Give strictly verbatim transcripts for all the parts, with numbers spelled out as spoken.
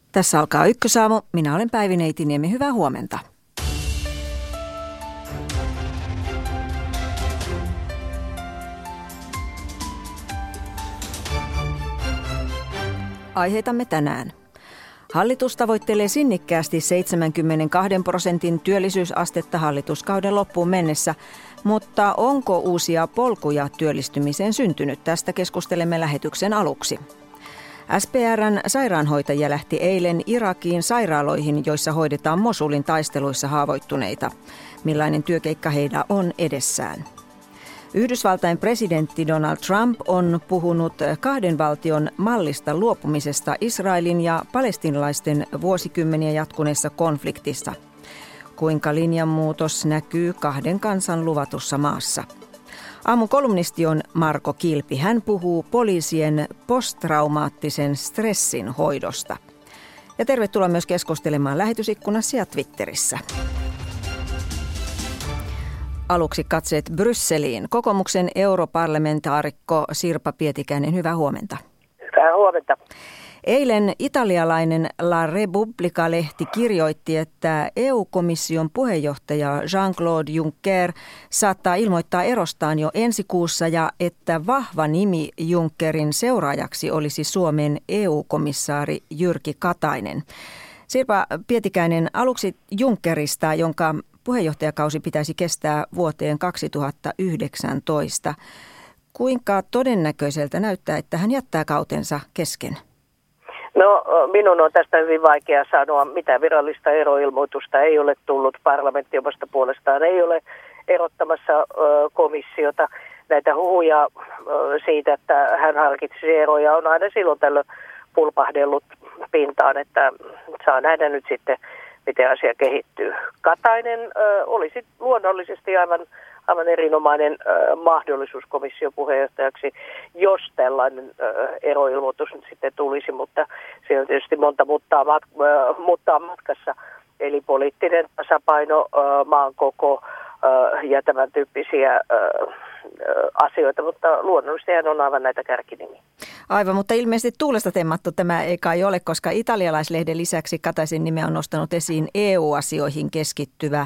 Tässä alkaa Ykkösaamu. Minä olen Päivi Neitiniemi. Hyvää huomenta. Aiheitamme tänään. Hallitus tavoittelee sinnikkäästi seitsemänkymmentäkaksi prosentin työllisyysastetta hallituskauden loppuun mennessä, mutta onko uusia polkuja työllistymiseen syntynyt? Tästä keskustelemme lähetyksen aluksi. S P R:n sairaanhoitajia lähti eilen Irakiin sairaaloihin, joissa hoidetaan Mosulin taisteluissa haavoittuneita. Millainen työkeikka heillä on edessään? Yhdysvaltain presidentti Donald Trump on puhunut kahden valtion mallista luopumisesta Israelin ja palestiinalaisten vuosikymmeniä jatkuneessa konfliktissa. Kuinka linjanmuutos näkyy kahden kansan luvatussa maassa? Aamun kolumnisti on Marko Kilpi. Hän puhuu poliisien posttraumaattisen stressin hoidosta. Ja tervetuloa myös keskustelemaan lähetysikkunassa ja Twitterissä. Aluksi katseet Brysseliin. Kokoomuksen europarlamentaarikko Sirpa Pietikäinen, hyvää huomenta. Hyvää huomenta. Eilen italialainen La Repubblica-lehti kirjoitti, että E U-komission puheenjohtaja Jean-Claude Juncker saattaa ilmoittaa erostaan jo ensi kuussa ja että vahva nimi Junckerin seuraajaksi olisi Suomen E U-komissaari Jyrki Katainen. Sirpa Pietikäinen, aluksi Junckerista, jonka puheenjohtajakausi pitäisi kestää vuoteen kaksituhattayhdeksäntoista. Kuinka todennäköiseltä näyttää, että hän jättää kautensa kesken? No, minun on tästä hyvin vaikea sanoa. Mitä virallista eroilmoitusta ei ole tullut. Parlamentti omasta puolestaan ei ole erottamassa ö, komissiota. Näitä huhuja ö, siitä, että hän harkitsisi eroja, on aina silloin tällöin pulpahdellut pintaan, että saa nähdä nyt sitten, miten asia kehittyy. Katainen ö, olisi luonnollisesti aivan, aivan erinomainen ö, mahdollisuus komission puheenjohtajaksi, jos tällainen ö, eroilmoitus nyt sitten tulisi, mutta se on tietysti monta muuttaa, mat, ö, muuttaa matkassa. Eli poliittinen tasapaino, ö, maan koko ö, ja tämän tyyppisiä ö, ö, asioita, mutta luonnollisesti hän on aivan näitä kärkinimiä. Aivan, mutta ilmeisesti tuulesta temmattu tämä ei kai ole, koska italialaislehden lisäksi Kataisen nimeä on nostanut esiin E U-asioihin keskittyvä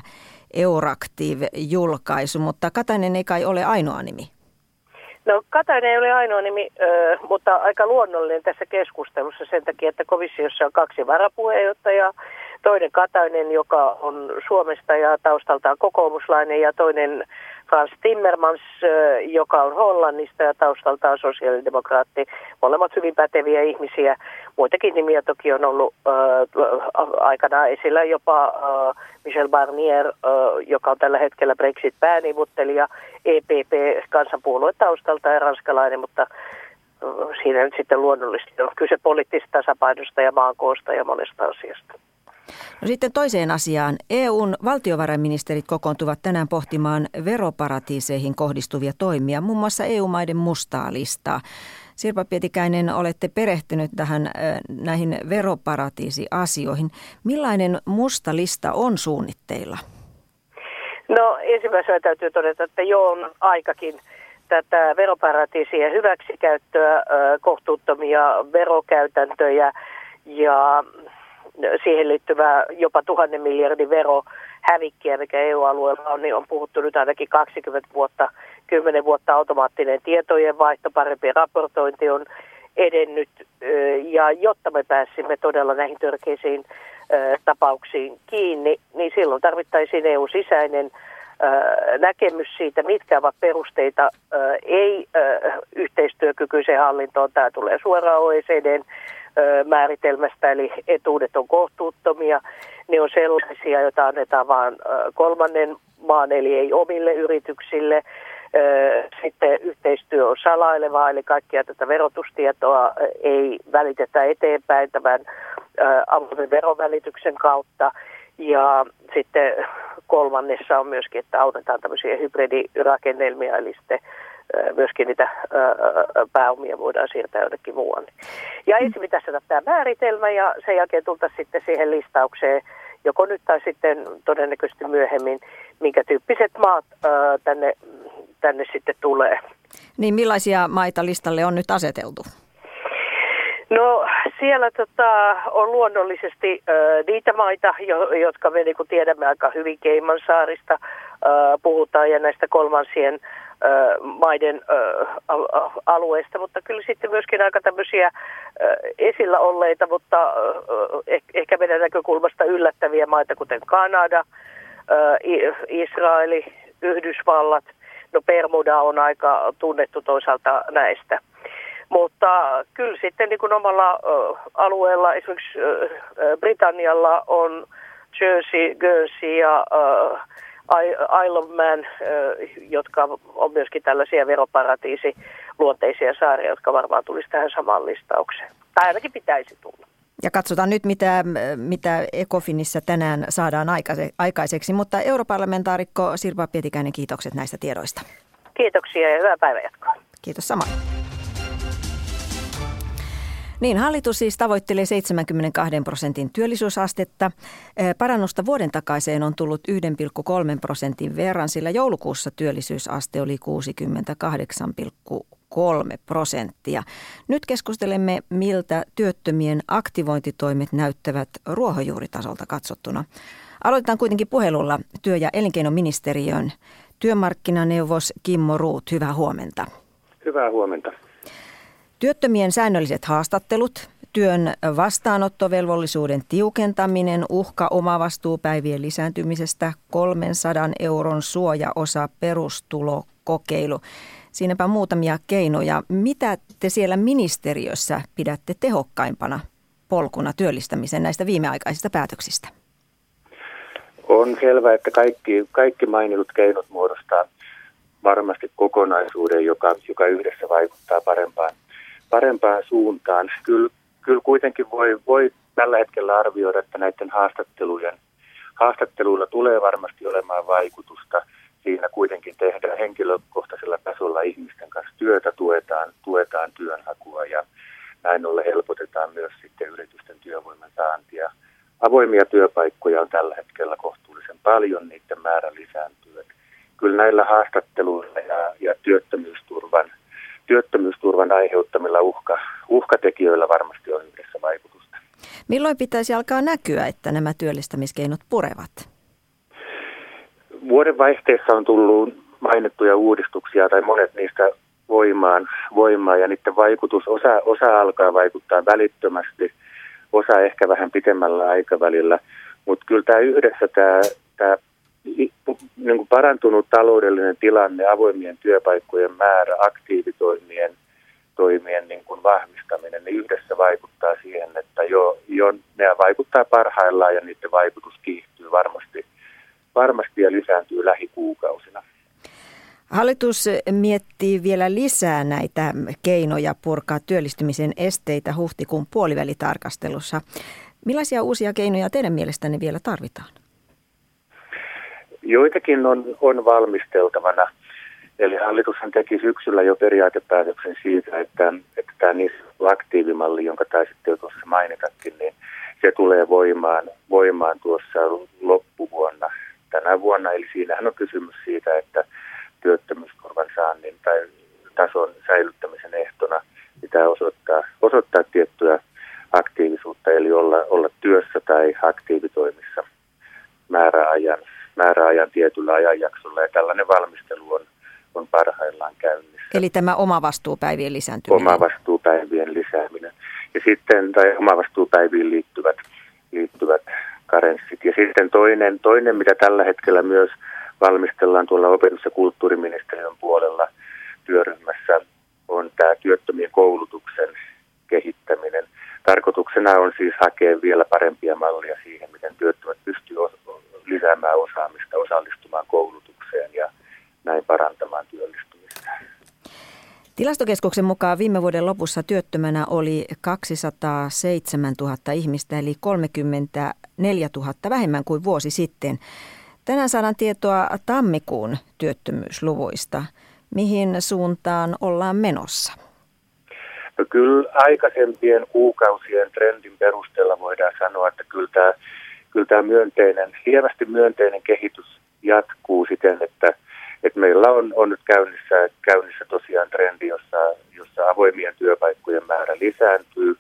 Euractiv-julkaisu, mutta Katainen ei kai ole ainoa nimi. No, Katainen ei ole ainoa nimi, ö, mutta aika luonnollinen tässä keskustelussa sen takia, että komissiossa on kaksi varapuheenjohtajaa. Toinen Katainen, joka on Suomesta ja taustaltaan kokoomuslainen, ja toinen Frans Timmermans, joka on Hollannista ja taustaltaan sosiaalidemokraatti. Molemmat hyvin päteviä ihmisiä. Muitakin nimiä toki on ollut äh, aikanaan esillä, jopa äh, Michel Barnier, äh, joka on tällä hetkellä Brexit-pääneuvottelija, E P P kansanpuolue taustalta ja ranskalainen, mutta äh, siinä nyt sitten luonnollisesti on kyse poliittisesta tasapainosta ja maankoosta ja monesta asiasta. No sitten toiseen asiaan. E U:n valtiovarainministerit kokoontuvat tänään pohtimaan veroparatiiseihin kohdistuvia toimia, muun muassa E U-maiden mustaa listaa. Sirpa Pietikäinen, olette perehtynyt tähän näihin veroparatiisiasioihin. Millainen musta lista on suunnitteilla? No, ensimmäisenä täytyy todeta, että jo on aikakin tätä veroparatiisien hyväksikäyttöä, kohtuuttomia verokäytäntöjä ja siihen liittyvää jopa tuhannen miljardin verohävikkiä, mikä E U-alueella on, niin on puhuttu nyt ainakin kaksikymmentä vuotta, kymmenen vuotta automaattinen tietojen vaihto, parempi raportointi on edennyt. Ja jotta me pääsimme todella näihin törkeisiin tapauksiin kiinni, niin silloin tarvittaisiin E U-sisäinen näkemys siitä, mitkä ovat perusteita ei yhteistyökykyiseen hallintoon. Tämä tulee suoraan O E C D:n määritelmästä, eli etuudet on kohtuuttomia. Ne on sellaisia, joita annetaan vain kolmannen maan, eli ei omille yrityksille. Sitten yhteistyö on salailevaa, eli kaikkia tätä verotustietoa ei välitetä eteenpäin tämän avoimen verovälityksen kautta. Ja sitten kolmannessa on myöskin, että autetaan tämmöisiä hybridirakennelmia, eli sitten myöskin niitä pääomia voidaan siirtää jonnekin muualle. Ja ensin pitäisi saada tämä määritelmä ja sen jälkeen tultaisiin sitten siihen listaukseen, joko nyt tai sitten todennäköisesti myöhemmin, minkä tyyppiset maat tänne, tänne sitten tulee. Niin millaisia maita listalle on nyt aseteltu? No siellä tota, on luonnollisesti ö, niitä maita, jo, jotka me niin kuin tiedämme aika hyvin Caymansaarista ö, puhutaan ja näistä kolmansien ö, maiden ö, alueista, mutta kyllä sitten myöskin aika tämmöisiä ö, esillä olleita, mutta ö, eh, ehkä meidän näkökulmasta yllättäviä maita, kuten Kanada, ö, Israeli, Yhdysvallat, no Bermuda on aika tunnettu toisaalta näistä. Mutta kyllä sitten niin kuin omalla ö, alueella, esimerkiksi ö, Britannialla on Jersey, Guernsey ja ö, Isle of Man, ö, jotka on myöskin tällaisia veroparatiisiluonteisia saaria, jotka varmaan tulisi tähän samaan listaukseen. Tai ainakin pitäisi tulla. Ja katsotaan nyt, mitä, mitä Ecofinissä tänään saadaan aikaiseksi. Mutta europarlamentaarikko Sirpa Pietikäinen, kiitokset näistä tiedoista. Kiitoksia ja hyvää päivänjatkoa. Kiitos samoin. Niin, hallitus siis tavoittelee seitsemänkymmentäkaksi prosentin työllisyysastetta. Parannusta vuoden takaiseen on tullut yksi pilkku kolme prosentin verran, sillä joulukuussa työllisyysaste oli kuusikymmentäkahdeksan pilkku kolme prosenttia. Nyt keskustelemme, miltä työttömien aktivointitoimet näyttävät ruohonjuuritasolta katsottuna. Aloitetaan kuitenkin puhelulla työ- ja elinkeinoministeriön työmarkkinaneuvos Kimmo Ruut. Hyvää huomenta. Hyvää huomenta. Työttömien säännölliset haastattelut, työn vastaanottovelvollisuuden tiukentaminen, uhka omavastuupäivien lisääntymisestä, kolmensadan euron suojaosa perustulokokeilu. Siinäpä muutamia keinoja. Mitä te siellä ministeriössä pidätte tehokkaimpana polkuna työllistämisen näistä viimeaikaisista päätöksistä? On selvää, että kaikki, kaikki mainitut keinot muodostaa varmasti kokonaisuuden, joka, joka yhdessä vaikuttaa parempaan, parempaan suuntaan. Kyllä, kyllä kuitenkin voi, voi tällä hetkellä arvioida, että näiden haastattelujen, haastatteluilla tulee varmasti olemaan vaikutusta. Siinä kuitenkin tehdään henkilökohtaisella tasolla ihmisten kanssa työtä, tuetaan, tuetaan työnhakua ja näin ollen helpotetaan myös sitten yritysten työvoiman saantia. Avoimia työpaikkoja on tällä hetkellä kohtuullisen paljon, niiden määrä lisääntyy. Kyllä näillä haastatteluilla ja, ja työttömyysturvan, työttömyysturvan aiheuttamilla uhka, uhkatekijöillä varmasti on yhdessä vaikutusta. Milloin pitäisi alkaa näkyä, että nämä työllistämiskeinot purevat? Vuodenvaihteessa on tullut mainittuja uudistuksia tai monet niistä voimaan, voimaan ja niiden vaikutus, osa, osa alkaa vaikuttaa välittömästi, osa ehkä vähän pitemmällä aikavälillä, mutta kyllä tämä yhdessä tämä, tämä niin kuin parantunut taloudellinen tilanne, avoimien työpaikkojen määrä, aktiivitoimien toimien niin kuin vahvistaminen, niin yhdessä vaikuttaa siihen, että jo, jo ne vaikuttaa parhaillaan ja niiden vaikutus kiihtyy varmasti, varmasti ja lisääntyy lähikuukausina. Hallitus miettii vielä lisää näitä keinoja purkaa työllistymisen esteitä huhtikuun puolivälitarkastelussa. Millaisia uusia keinoja teidän mielestänne vielä tarvitaan? Joitakin on, on valmisteltavana. Eli hallitushan teki syksyllä jo periaatepäätöksen siitä, että, että tämä niin aktiivimalli, jonka taisitte jo tuossa mainitakin, niin se tulee voimaan, voimaan tuossa loppuvuonna tänä vuonna. Eli siinähän on kysymys siitä, että työttömyysturvan saannin tai tason säilyttämisen ehtona pitää osoittaa, osoittaa tiettyä aktiivisuutta, eli olla, olla työssä tai aktiivitoimissa määräajan, määräajan tietyllä ajanjaksolla. Ja tällainen valmistelu on, on parhaillaan käynnissä. Eli tämä omavastuupäivien lisääntyminen. Omavastuupäivien lisääminen. Ja sitten, tai omavastuupäiviin liittyvät, liittyvät karenssit. Ja sitten toinen, toinen, mitä tällä hetkellä myös valmistellaan tuolla opetus- ja kulttuuriministeriön puolella työryhmässä, on tämä työttömien koulutuksen kehittäminen. Tarkoituksena on siis hakea vielä parempia mallia siihen, miten työttömät pystyvät lisäämään osaamista, osallistumaan koulutukseen ja näin parantamaan työllistymistä. Tilastokeskuksen mukaan viime vuoden lopussa työttömänä oli kaksisataaseitsemäntuhatta ihmistä, eli kolmekymmentäneljätuhatta vähemmän kuin vuosi sitten. Tänään saadaan tietoa tammikuun työttömyysluvuista. Mihin suuntaan ollaan menossa? No kyllä aikaisempien kuukausien trendin perusteella voidaan sanoa, että kyllä tämä, kyllä tämä myönteinen, lievästi myönteinen kehitys jatkuu siten, että, että meillä on, on nyt käynnissä, käynnissä tosiaan trendi, jossa, jossa avoimien työpaikkojen määrä lisääntyy.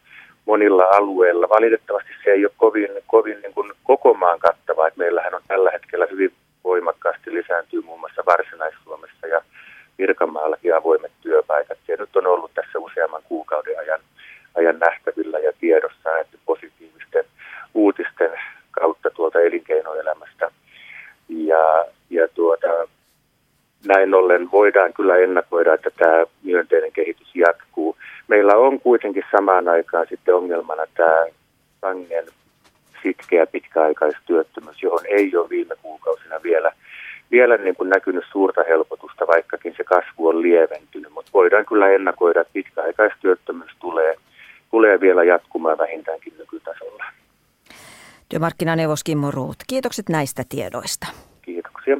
monilla alueilla. Valitettavasti se ei ole kovin, kovin niin kuin koko maan kattava. Et meillähän on tällä hetkellä hyvin voimakkaasti lisääntyy muun muassa Varsinais-Suomessa ja Pirkanmaallakin avoimet työpaikat. Ja nyt on ollut tässä useamman kuukauden ajan, ajan nähtävillä ja tiedossa, että positiivisten uutisten kautta tuolta elinkeinoelämästä. Ja, ja tuota, näin ollen voidaan kyllä ennakoida, että tämä myönteinen kehitys jatkuu. Meillä on kuitenkin samaan aikaan sitten ongelmana tämä sangen sitkeä pitkäaikaistyöttömyys, johon ei ole viime kuukausina vielä, vielä niin kuin näkynyt suurta helpotusta, vaikkakin se kasvu on lieventynyt. Mutta voidaan kyllä ennakoida, että pitkäaikaistyöttömyys tulee, tulee vielä jatkumaan vähintäänkin nykytasolla. Työmarkkinaneuvos Kimmo Ruut, kiitokset näistä tiedoista. Kiitoksia.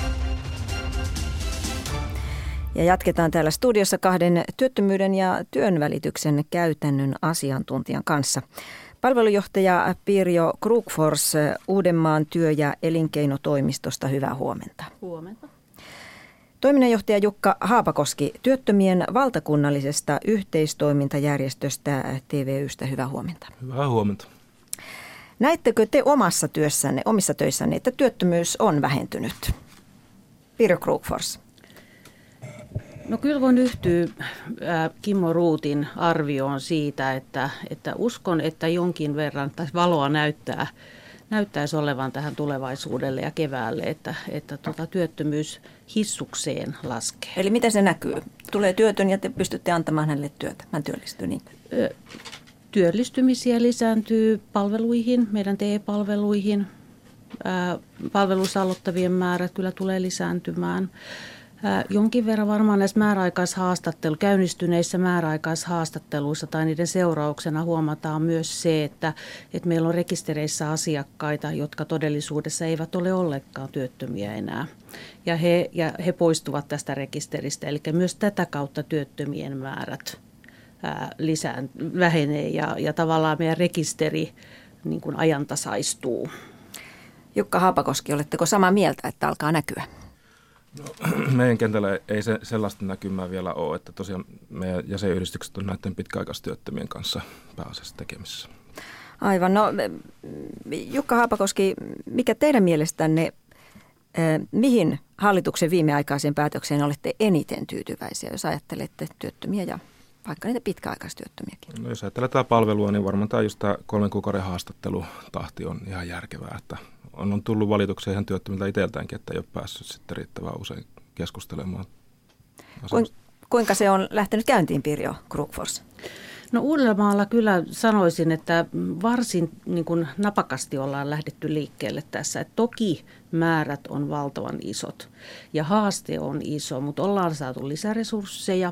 Ja jatketaan täällä studiossa kahden työttömyyden ja työnvälityksen käytännön asiantuntijan kanssa. Palvelujohtaja Pirjo Krugfors Uudenmaan työ- ja elinkeinotoimistosta, hyvää huomenta. Huomenta. Toiminnanjohtaja Jukka Haapakoski työttömien valtakunnallisesta yhteistoimintajärjestöstä T V Y:stä, hyvää huomenta. Hyvää huomenta. Näettekö te omassa työssänne, omissa töissänne, että työttömyys on vähentynyt? Pirjo Krugfors. No kyllä voin yhtyä äh, Kimmo Ruutin arvioon siitä, että, että uskon, että jonkin verran tai valoa näyttää, näyttäisi olevan tähän tulevaisuudelle ja keväälle, että, että tuota, työttömyys hissukseen laskee. Eli miten se näkyy? Tulee työtön ja te pystytte antamaan hänelle työtä. Hän työllistyy niin. Ö, Työllistymisiä lisääntyy palveluihin, meidän T E-palveluihin. Ää, palveluissa aloittavien määrät kyllä tulee lisääntymään. Ää, jonkin verran varmaan näissä määräaikaishaastattelu, käynnistyneissä määräaikaishaastatteluissa tai niiden seurauksena huomataan myös se, että, että meillä on rekistereissä asiakkaita, jotka todellisuudessa eivät ole ollenkaan työttömiä enää. Ja he, ja he poistuvat tästä rekisteristä, eli myös tätä kautta työttömien määrät lisään, vähenee ja, ja tavallaan meidän rekisteri niin kuin ajantasaistuu. Jukka Haapakoski, oletteko samaa mieltä, että alkaa näkyä? No, meidän kentällä ei se, sellaista näkymää vielä ole, että tosiaan meidän jäsenyhdistykset on näiden pitkäaikaistyöttömien kanssa pääasiassa tekemisissä. Aivan. No, Jukka Haapakoski, mikä teidän mielestänne, mihin hallituksen viimeaikaiseen päätökseen olette eniten tyytyväisiä, jos ajattelette työttömiä ja vaikka niitä pitkäaikaistyöttömiäkin? No, jos ajattelee palvelua, niin varmaan tämä just tämä kolmen kuukauden haastattelutahti on ihan järkevää, että on, on tullut valituksia ihan työttömiltä itseltäänkin, että ei ole päässyt sitten riittävän usein keskustelemaan. Kuin, kuinka se on lähtenyt käyntiin, Pirjo Krugfors? No Uudellamaalla kyllä sanoisin, että varsin niin kuin napakasti ollaan lähdetty liikkeelle tässä. Et toki määrät on valtavan isot ja haaste on iso, mutta ollaan saatu lisäresursseja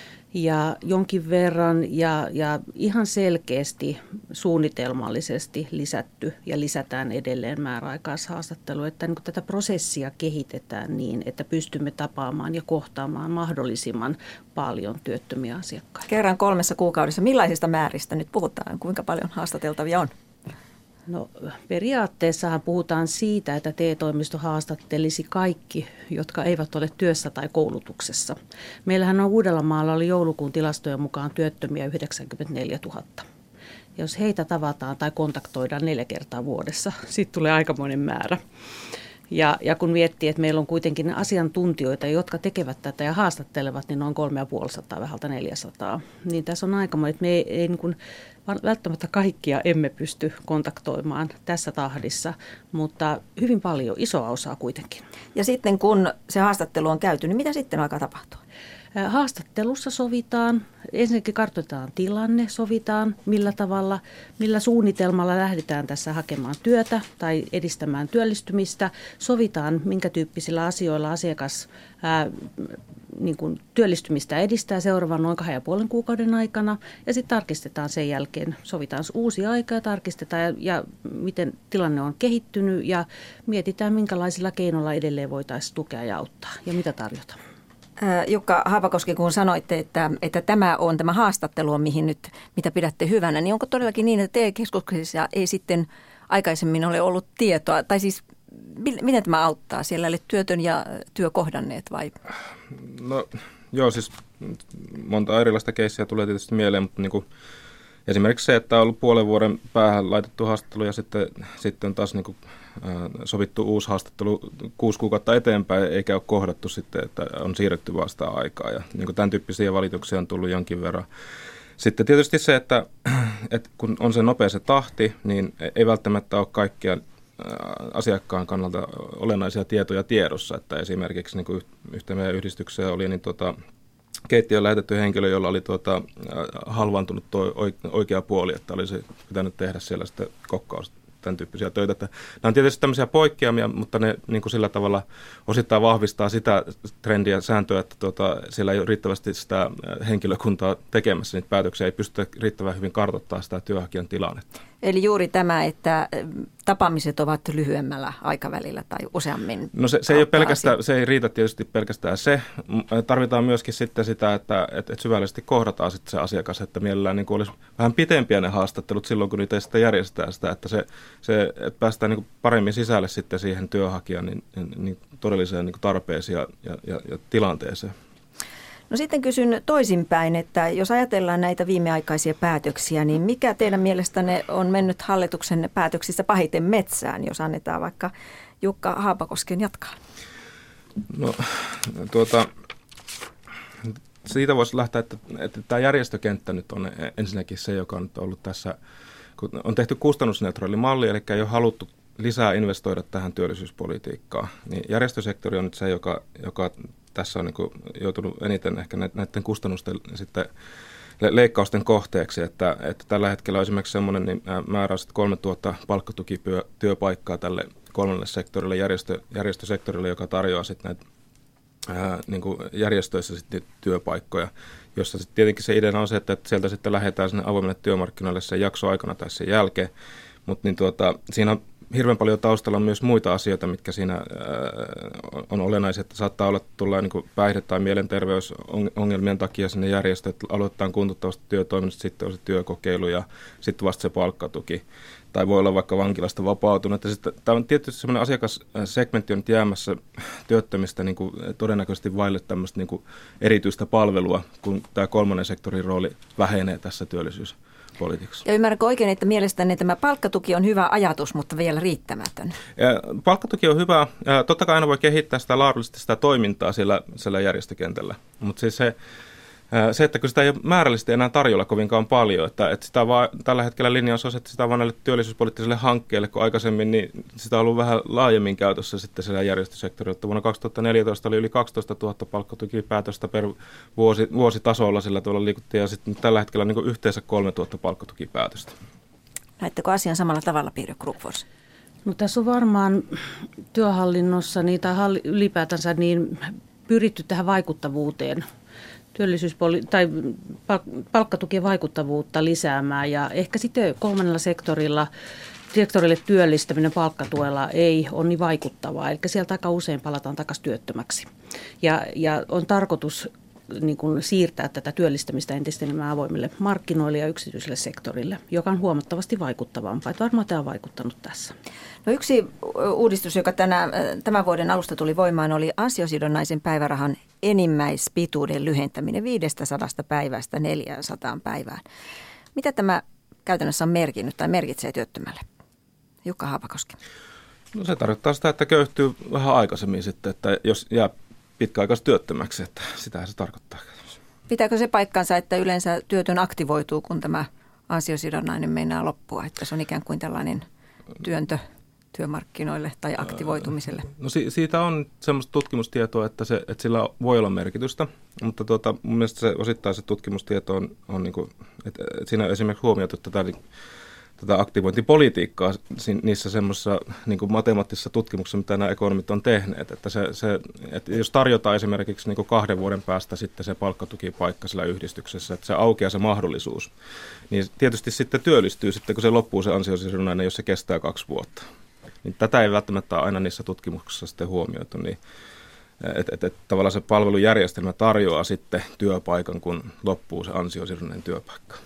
ja jonkin verran ja, ja ihan selkeästi suunnitelmallisesti lisätty ja lisätään edelleen määräaikaishaastattelua, että niin kuin tätä prosessia kehitetään niin, että pystymme tapaamaan ja kohtaamaan mahdollisimman paljon työttömiä asiakkaita. Kerran kolmessa kuukaudessa. Millaisista määristä nyt puhutaan? Kuinka paljon haastateltavia on? No periaatteessahan puhutaan siitä, että T E-toimisto haastattelisi kaikki, jotka eivät ole työssä tai koulutuksessa. Meillähän on Uudellamaalla oli joulukuun tilastojen mukaan työttömiä yhdeksänkymmentäneljätuhatta. Ja jos heitä tavataan tai kontaktoidaan neljä kertaa vuodessa, siitä tulee aikamoinen määrä. Ja, ja kun miettii, että meillä on kuitenkin asiantuntijoita, jotka tekevät tätä ja haastattelevat, niin noin kolme ja puoli sataa, vähältä neljäsataa. Niin tässä on aikamoinen, että me ei, ei niin kuin, välttämättä kaikkia emme pysty kontaktoimaan tässä tahdissa, mutta hyvin paljon, isoa osaa kuitenkin. Ja sitten kun se haastattelu on käyty, niin mitä sitten alkaa tapahtua? Haastattelussa sovitaan, ensinnäkin kartoitetaan tilanne, sovitaan millä tavalla, millä suunnitelmalla lähdetään tässä hakemaan työtä tai edistämään työllistymistä. Sovitaan, minkä tyyppisillä asioilla asiakas ää, niin kuin työllistymistä edistää seuraavan noin kahden ja puolen kuukauden aikana. Ja sitten tarkistetaan sen jälkeen, sovitaan uusi aika ja tarkistetaan ja, ja miten tilanne on kehittynyt ja mietitään, minkälaisilla keinoilla edelleen voitaisiin tukea ja auttaa ja mitä tarjota. Jukka Haapakoski, kun sanoitte, että, että tämä on tämä haastattelu, mihin nyt, mitä pidätte hyvänä, niin onko todellakin niin, että T E-keskuksissa ei sitten aikaisemmin ole ollut tietoa, tai siis miten tämä auttaa? Siellä eli työtön ja työ kohdanneet vai? No joo, siis monta erilaista keissiä tulee tietysti mieleen, mutta niin kuin esimerkiksi se, että on ollut puolen vuoden päähän laitettu haastattelu ja sitten, sitten on taas niin kuin, äh, sovittu uusi haastattelu kuusi kuukautta eteenpäin, eikä ole kohdattu sitten, että on siirretty vasta aikaa. Ja niin kuin tämän tyyppisiä valituksia on tullut jonkin verran. Sitten tietysti se, että, että kun on se nopea se tahti, niin ei välttämättä ole kaikkia asiakkaan kannalta olennaisia tietoja tiedossa. Että esimerkiksi niin kuin yhteen meidän yhdistykseen oli niin tuota, keittiön lähetetty henkilö, jolla oli tuota, halvaantunut tuo oikea puoli, että olisi pitänyt tehdä siellä sitten kokkausta. Tämän tyyppisiä töitä. Että nämä on tietysti tämmöisiä poikkeamia, mutta ne niin kuin sillä tavalla osittain vahvistaa sitä trendiä sääntöä, että tuota, siellä ei ole riittävästi sitä henkilökuntaa tekemässä niitä päätöksiä, ei pystytä riittävän hyvin kartoittamaan sitä työhakijan tilannetta. Eli juuri tämä, että tapaamiset ovat lyhyemmällä aikavälillä tai useammin. No se, se, ei ole pelkästään, se ei riitä tietysti pelkästään se. Tarvitaan myöskin sitten sitä, että, että syvällisesti kohdataan sitten se asiakas, että mielellään niin kuin olisi vähän pitempiä ne haastattelut silloin, kun niitä sitten järjestetään sitä, että, se, se, että päästään niin kuin paremmin sisälle sitten siihen työhakijan niin, niin todelliseen niin kuin tarpeeseen ja, ja, ja, ja tilanteeseen. No sitten kysyn toisinpäin, että jos ajatellaan näitä viimeaikaisia päätöksiä, niin mikä teidän mielestänne on mennyt hallituksen päätöksissä pahiten metsään, jos annetaan vaikka Jukka Haapakosken jatkaa? No tuota, siitä voisi lähteä, että, että tämä järjestökenttä nyt on ensinnäkin se, joka on ollut tässä, kun on tehty kustannusneutraali malli, eli ei ole haluttu lisää investoida tähän työllisyyspolitiikkaan, niin järjestösektori on nyt se, joka, joka tässä on niin kuin joutunut eniten ehkä näiden kustannusten sitten leikkausten kohteeksi, että, että tällä hetkellä on esimerkiksi semmoinen niin määräys, että kolmetuhatta palkkatukityöpaikkaa tälle kolmannelle sektorille, järjestö, järjestösektorille, joka tarjoaa sitten näitä ää, niin kuin järjestöissä sitten työpaikkoja, jossa sitten tietenkin se idea on se, että sieltä sitten lähdetään sinne avoimelle työmarkkinoille sen jakso aikana tai sen jälkeen, mutta niin tuota, siinä on hirveän paljon taustalla on myös muita asioita, mitkä siinä ää, on olennaisia, että saattaa olla, että tullaan niin kuin päihde- tai mielenterveysongelmien takia sinne järjestöön, että aloitetaan kuntouttavasta työtoiminnasta, sitten on se työkokeilu ja sitten vasta se palkkatuki. Tai voi olla vaikka vankilasta vapautunut. Tämä on tietysti sellainen asiakassegmentti on nyt jäämässä työttömistä niin kuin todennäköisesti vaille tämmöistä niin kuin erityistä palvelua, kun tämä kolmannen sektorin rooli vähenee tässä työllisyyspolitiikassa. Ja ymmärrätkö oikein, että mielestäni tämä palkkatuki on hyvä ajatus, mutta vielä riittämätön? Ja palkkatuki on hyvä. Ja totta kai aina voi kehittää sitä laadullisesti sitä toimintaa siellä, siellä järjestökentällä, mutta siis se Se, että kun sitä ei ole määrällisesti enää tarjolla kovinkaan paljon, että, että sitä vaan, tällä hetkellä linjaus on, että sitä vaan näille työllisyyspoliittisille hankkeille, kun aikaisemmin niin sitä on ollut vähän laajemmin käytössä sitten siellä järjestösektorilla. Vuonna kaksituhattaneljätoista oli yli kaksitoistatuhatta palkkatukipäätöstä per vuosi, vuositasolla, sillä tuolla liikuttiin, ja sitten tällä hetkellä on niin yhteensä kolmetuhatta palkkatukipäätöstä. Näettekö asian samalla tavalla, Pirjo Krugfors? No tässä on varmaan työhallinnossa niin, tai ylipäätänsä niin pyritty tähän vaikuttavuuteen. Työllisyyspoli- tai palkkatukien vaikuttavuutta lisäämään ja ehkä sitten kolmannella sektorilla, sektorille työllistäminen palkkatuella ei ole niin vaikuttavaa, eli sieltä aika usein palataan takaisin työttömäksi ja, ja on tarkoitus niin kuin siirtää tätä työllistämistä entistä enemmän avoimille markkinoille ja yksityiselle sektorille, joka on huomattavasti vaikuttavampaa. Että varmaan tämä on vaikuttanut tässä. No yksi uudistus, joka tänä, tämän vuoden alusta tuli voimaan, oli ansiosidonnaisen päivärahan enimmäispituuden lyhentäminen viidestäsadasta päivästä neljäänsataan päivään. Mitä tämä käytännössä on merkinnyt tai merkitsee työttömälle? Jukka Haapakoski. No se tarkoittaa sitä, että köyhtyy vähän aikaisemmin sitten, että jos jää pitkäaikaistyöttömäksi, että sitähän se tarkoittaa. Pitääkö se paikkansa, että yleensä työtön aktivoituu, kun tämä ansiosidonnainen meinaa loppua, että se on ikään kuin tällainen työntö työmarkkinoille tai aktivoitumiselle? No si- siitä on semmoista tutkimustietoa, että, se, että sillä voi olla merkitystä, mutta tuota, mun mielestä se osittain se tutkimustieto on, on niin kuin, että siinä on esimerkiksi huomioitu tätä tätä aktivointipolitiikkaa niissä semmoisissa niin kuin matemaattisissa tutkimuksissa, mitä nämä ekonomit on tehneet. Että se, se, että jos tarjotaan esimerkiksi niin kuin kahden vuoden päästä sitten se palkkatukipaikka sillä yhdistyksessä, että se aukeaa se mahdollisuus, niin tietysti sitten työllistyy sitten, kun se loppuu se ansiosidonnainen, jos se kestää kaksi vuotta. Niin tätä ei välttämättä aina niissä tutkimuksissa sitten huomioitu, niin että et, et, tavallaan se palvelujärjestelmä tarjoaa sitten työpaikan, kun loppuu se ansiosidonnainen työpaikka.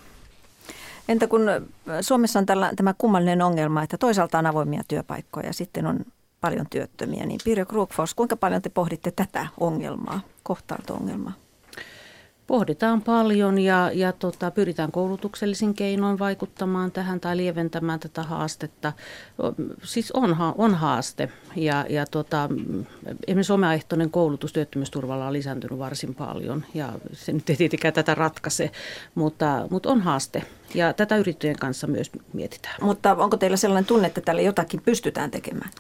Entä kun Suomessa on tällä, tämä kummallinen ongelma, että toisaalta on avoimia työpaikkoja ja sitten on paljon työttömiä, niin Pirjo Krugfors, kuinka paljon te pohditte tätä ongelmaa, kohtaanto-ongelmaa? Pohditaan paljon ja, ja tota, pyritään koulutuksellisin keinoin vaikuttamaan tähän tai lieventämään tätä haastetta. Siis on, on haaste ja, ja tota, esimerkiksi omaehtoinen koulutus työttömyysturvalla on lisääntynyt varsin paljon ja se nyt ei tietenkään tätä ratkaise, mutta, mutta on haaste ja tätä yrittäjien kanssa myös mietitään. Mutta onko teillä sellainen tunne, että tälle jotakin pystytään tekemään?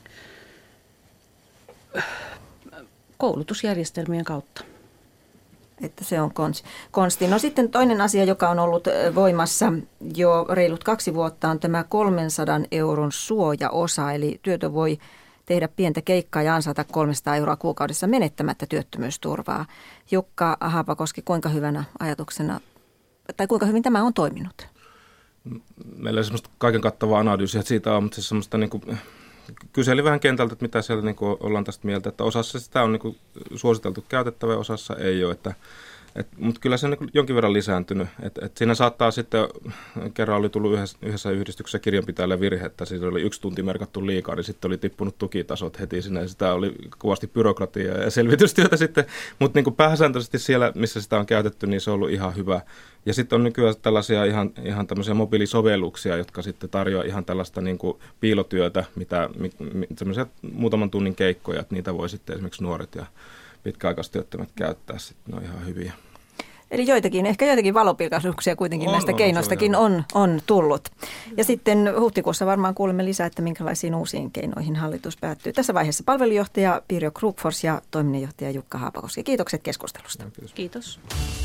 Koulutusjärjestelmien kautta. Että se on konsti. No sitten toinen asia, joka on ollut voimassa jo reilut kaksi vuotta, on tämä kolmensadan euron suojaosa. Eli työtön voi tehdä pientä keikkaa ja ansata kolmesataa euroa kuukaudessa menettämättä työttömyysturvaa. Jukka Haapakoski, kuinka hyvänä ajatuksena, tai kuinka hyvin tämä on toiminut? Meillä ei semmoista kaiken kattavaa analyysiä siitä on, mutta se semmoista niin kuin kyseli vähän kentältä, että mitä siellä niin kuin ollaan tästä mieltä, että osassa sitä on niin kuin suositeltu käytettävä ja osassa ei ole, että, et, mutta kyllä se on niin jonkin verran lisääntynyt. Et, et siinä saattaa sitten, kerran oli tullut yhdessä, yhdessä yhdistyksessä kirjanpitäjälle virhe, että siitä oli yksi tunti merkattu liikaa, niin sitten oli tippunut tukitasot heti sinne ja sitä oli kovasti byrokratiaa ja selvitystyötä sitten, mutta niin kuin pääsääntöisesti siellä, missä sitä on käytetty, niin se on ollut ihan hyvä. Ja sitten on nykyään tällaisia ihan, ihan tämmöisiä mobiilisovelluksia, jotka sitten tarjoaa ihan tällaista niin kuin piilotyötä, mitä, mi, mi, semmoisia muutaman tunnin keikkoja, että niitä voi sitten esimerkiksi nuoret ja pitkäaikaistyöttömät käyttää, sitten ne on ihan hyviä. Eli joitakin, ehkä joitakin valopilkaisuuksia kuitenkin on, näistä on, keinoistakin on, on tullut. Ja sitten huhtikuussa varmaan kuulemme lisää, että minkälaisiin uusiin keinoihin hallitus päättyy. Tässä vaiheessa palvelujohtaja Pirjo Krugfors ja toiminnanjohtaja Jukka Haapakoski. Kiitokset keskustelusta. No, kiitos. Kiitos.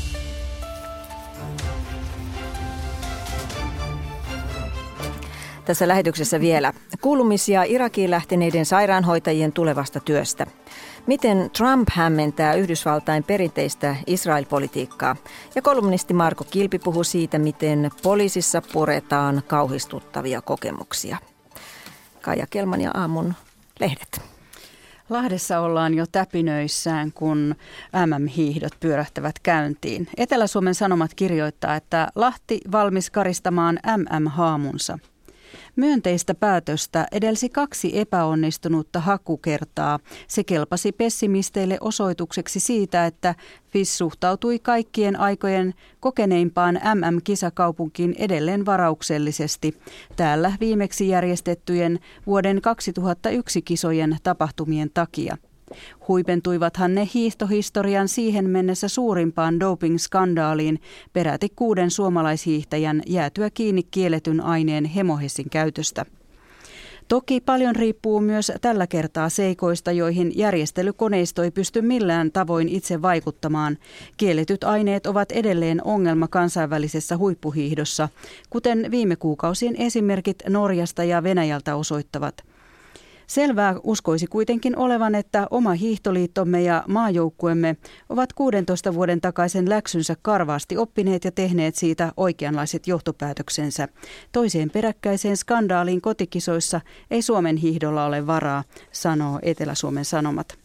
Tässä lähetyksessä vielä kuulumisia Irakiin lähteneiden sairaanhoitajien tulevasta työstä. Miten Trump hämmentää Yhdysvaltain perinteistä Israel-politiikkaa? Ja kolumnisti Marko Kilpi puhuu siitä, miten poliisissa puretaan kauhistuttavia kokemuksia. Kaija Kelman ja aamun lehdet. Lahdessa ollaan jo täpinöissään, kun M M-hiihdot pyörähtävät käyntiin. Etelä-Suomen Sanomat kirjoittaa, että Lahti valmis karistamaan M M-haamunsa. Myönteistä päätöstä edelsi kaksi epäonnistunutta hakukertaa. Se kelpasi pessimisteille osoitukseksi siitä, että F I S suhtautui kaikkien aikojen kokeneimpaan M M-kisakaupunkiin edelleen varauksellisesti. Täällä viimeksi järjestettyjen vuoden kaksituhattayksi kisojen tapahtumien takia. Huipentuivathan ne hiihtohistorian siihen mennessä suurimpaan doping-skandaaliin peräti kuuden suomalaishiihtäjän jäätyä kiinni kielletyn aineen hemohessin käytöstä. Toki paljon riippuu myös tällä kertaa seikoista, joihin järjestelykoneisto ei pysty millään tavoin itse vaikuttamaan. Kielletyt aineet ovat edelleen ongelma kansainvälisessä huippuhiihdossa, kuten viime kuukausien esimerkit Norjasta ja Venäjältä osoittavat. Selvää uskoisi kuitenkin olevan, että oma hiihtoliittomme ja maajoukkuemme ovat kuudentoista vuoden takaisen läksynsä karvaasti oppineet ja tehneet siitä oikeanlaiset johtopäätöksensä. Toiseen peräkkäiseen skandaaliin kotikisoissa ei Suomen hiihdolla ole varaa, sanoo Etelä-Suomen Sanomat.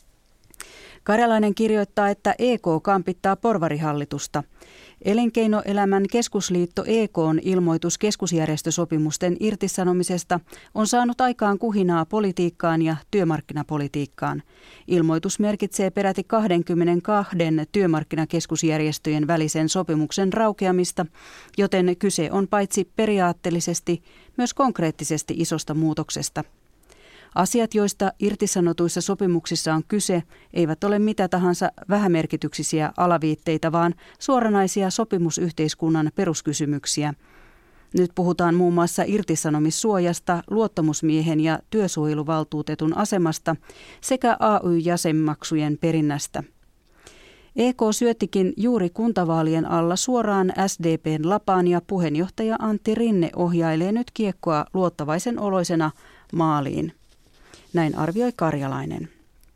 Karjalainen kirjoittaa, että E K kampittaa porvarihallitusta. Elinkeinoelämän keskusliitto E K:n ilmoitus keskusjärjestösopimusten irtisanomisesta on saanut aikaan kuhinaa politiikkaan ja työmarkkinapolitiikkaan. Ilmoitus merkitsee peräti kaksikymmentäkaksi työmarkkinakeskusjärjestöjen välisen sopimuksen raukeamista, joten kyse on paitsi periaatteellisesti myös konkreettisesti isosta muutoksesta. Asiat, joista irtisanotuissa sopimuksissa on kyse, eivät ole mitä tahansa vähämerkityksisiä alaviitteitä, vaan suoranaisia sopimusyhteiskunnan peruskysymyksiä. Nyt puhutaan muun muassa irtisanomissuojasta, luottamusmiehen ja työsuojeluvaltuutetun asemasta sekä A Y-jäsenmaksujen perinnästä. E K syöttikin juuri kuntavaalien alla suoraan S D P:n lapaan ja puheenjohtaja Antti Rinne ohjailee nyt kiekkoa luottavaisen oloisena maaliin. Näin arvioi Karjalainen.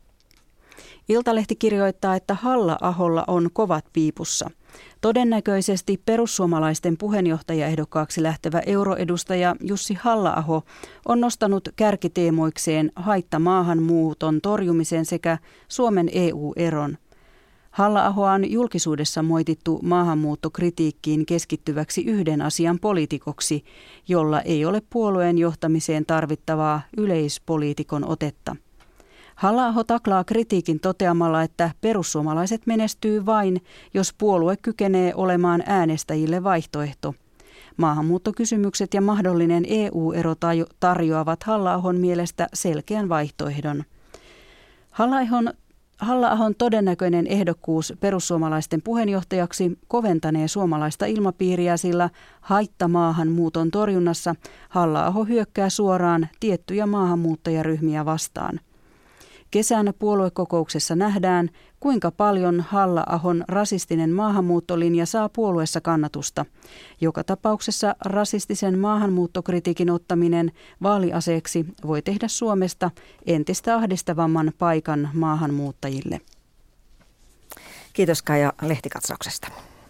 Iltalehti kirjoittaa, että Halla-aholla on kovat piipussa. Todennäköisesti perussuomalaisten puheenjohtajaehdokkaaksi lähtevä euroedustaja Jussi Halla-aho on nostanut kärkiteemoikseen haittamaahanmuuton torjumisen sekä Suomen E U-eron. Halla-ahoa on julkisuudessa moitittu maahanmuuttokritiikkiin keskittyväksi yhden asian poliitikoksi, jolla ei ole puolueen johtamiseen tarvittavaa yleispoliitikon otetta. Halla-aho taklaa kritiikin toteamalla, että perussuomalaiset menestyy vain, jos puolue kykenee olemaan äänestäjille vaihtoehto. Maahanmuuttokysymykset ja mahdollinen E U-ero tarjoavat Halla-ahon mielestä selkeän vaihtoehdon. Halla-ahon, Halla-ahon todennäköinen ehdokkuus perussuomalaisten puheenjohtajaksi koventanee suomalaista ilmapiiriä, sillä haittamaahanmuuton torjunnassa Halla-aho hyökkää suoraan tiettyjä maahanmuuttajaryhmiä vastaan. Kesän puoluekokouksessa nähdään, kuinka paljon Halla-ahon rasistinen maahanmuuttolinja saa puolueessa kannatusta. Joka tapauksessa rasistisen maahanmuuttokritiikin ottaminen vaaliaseeksi voi tehdä Suomesta entistä ahdistavamman paikan maahanmuuttajille. Kiitos Kaija lehtikatsauksesta.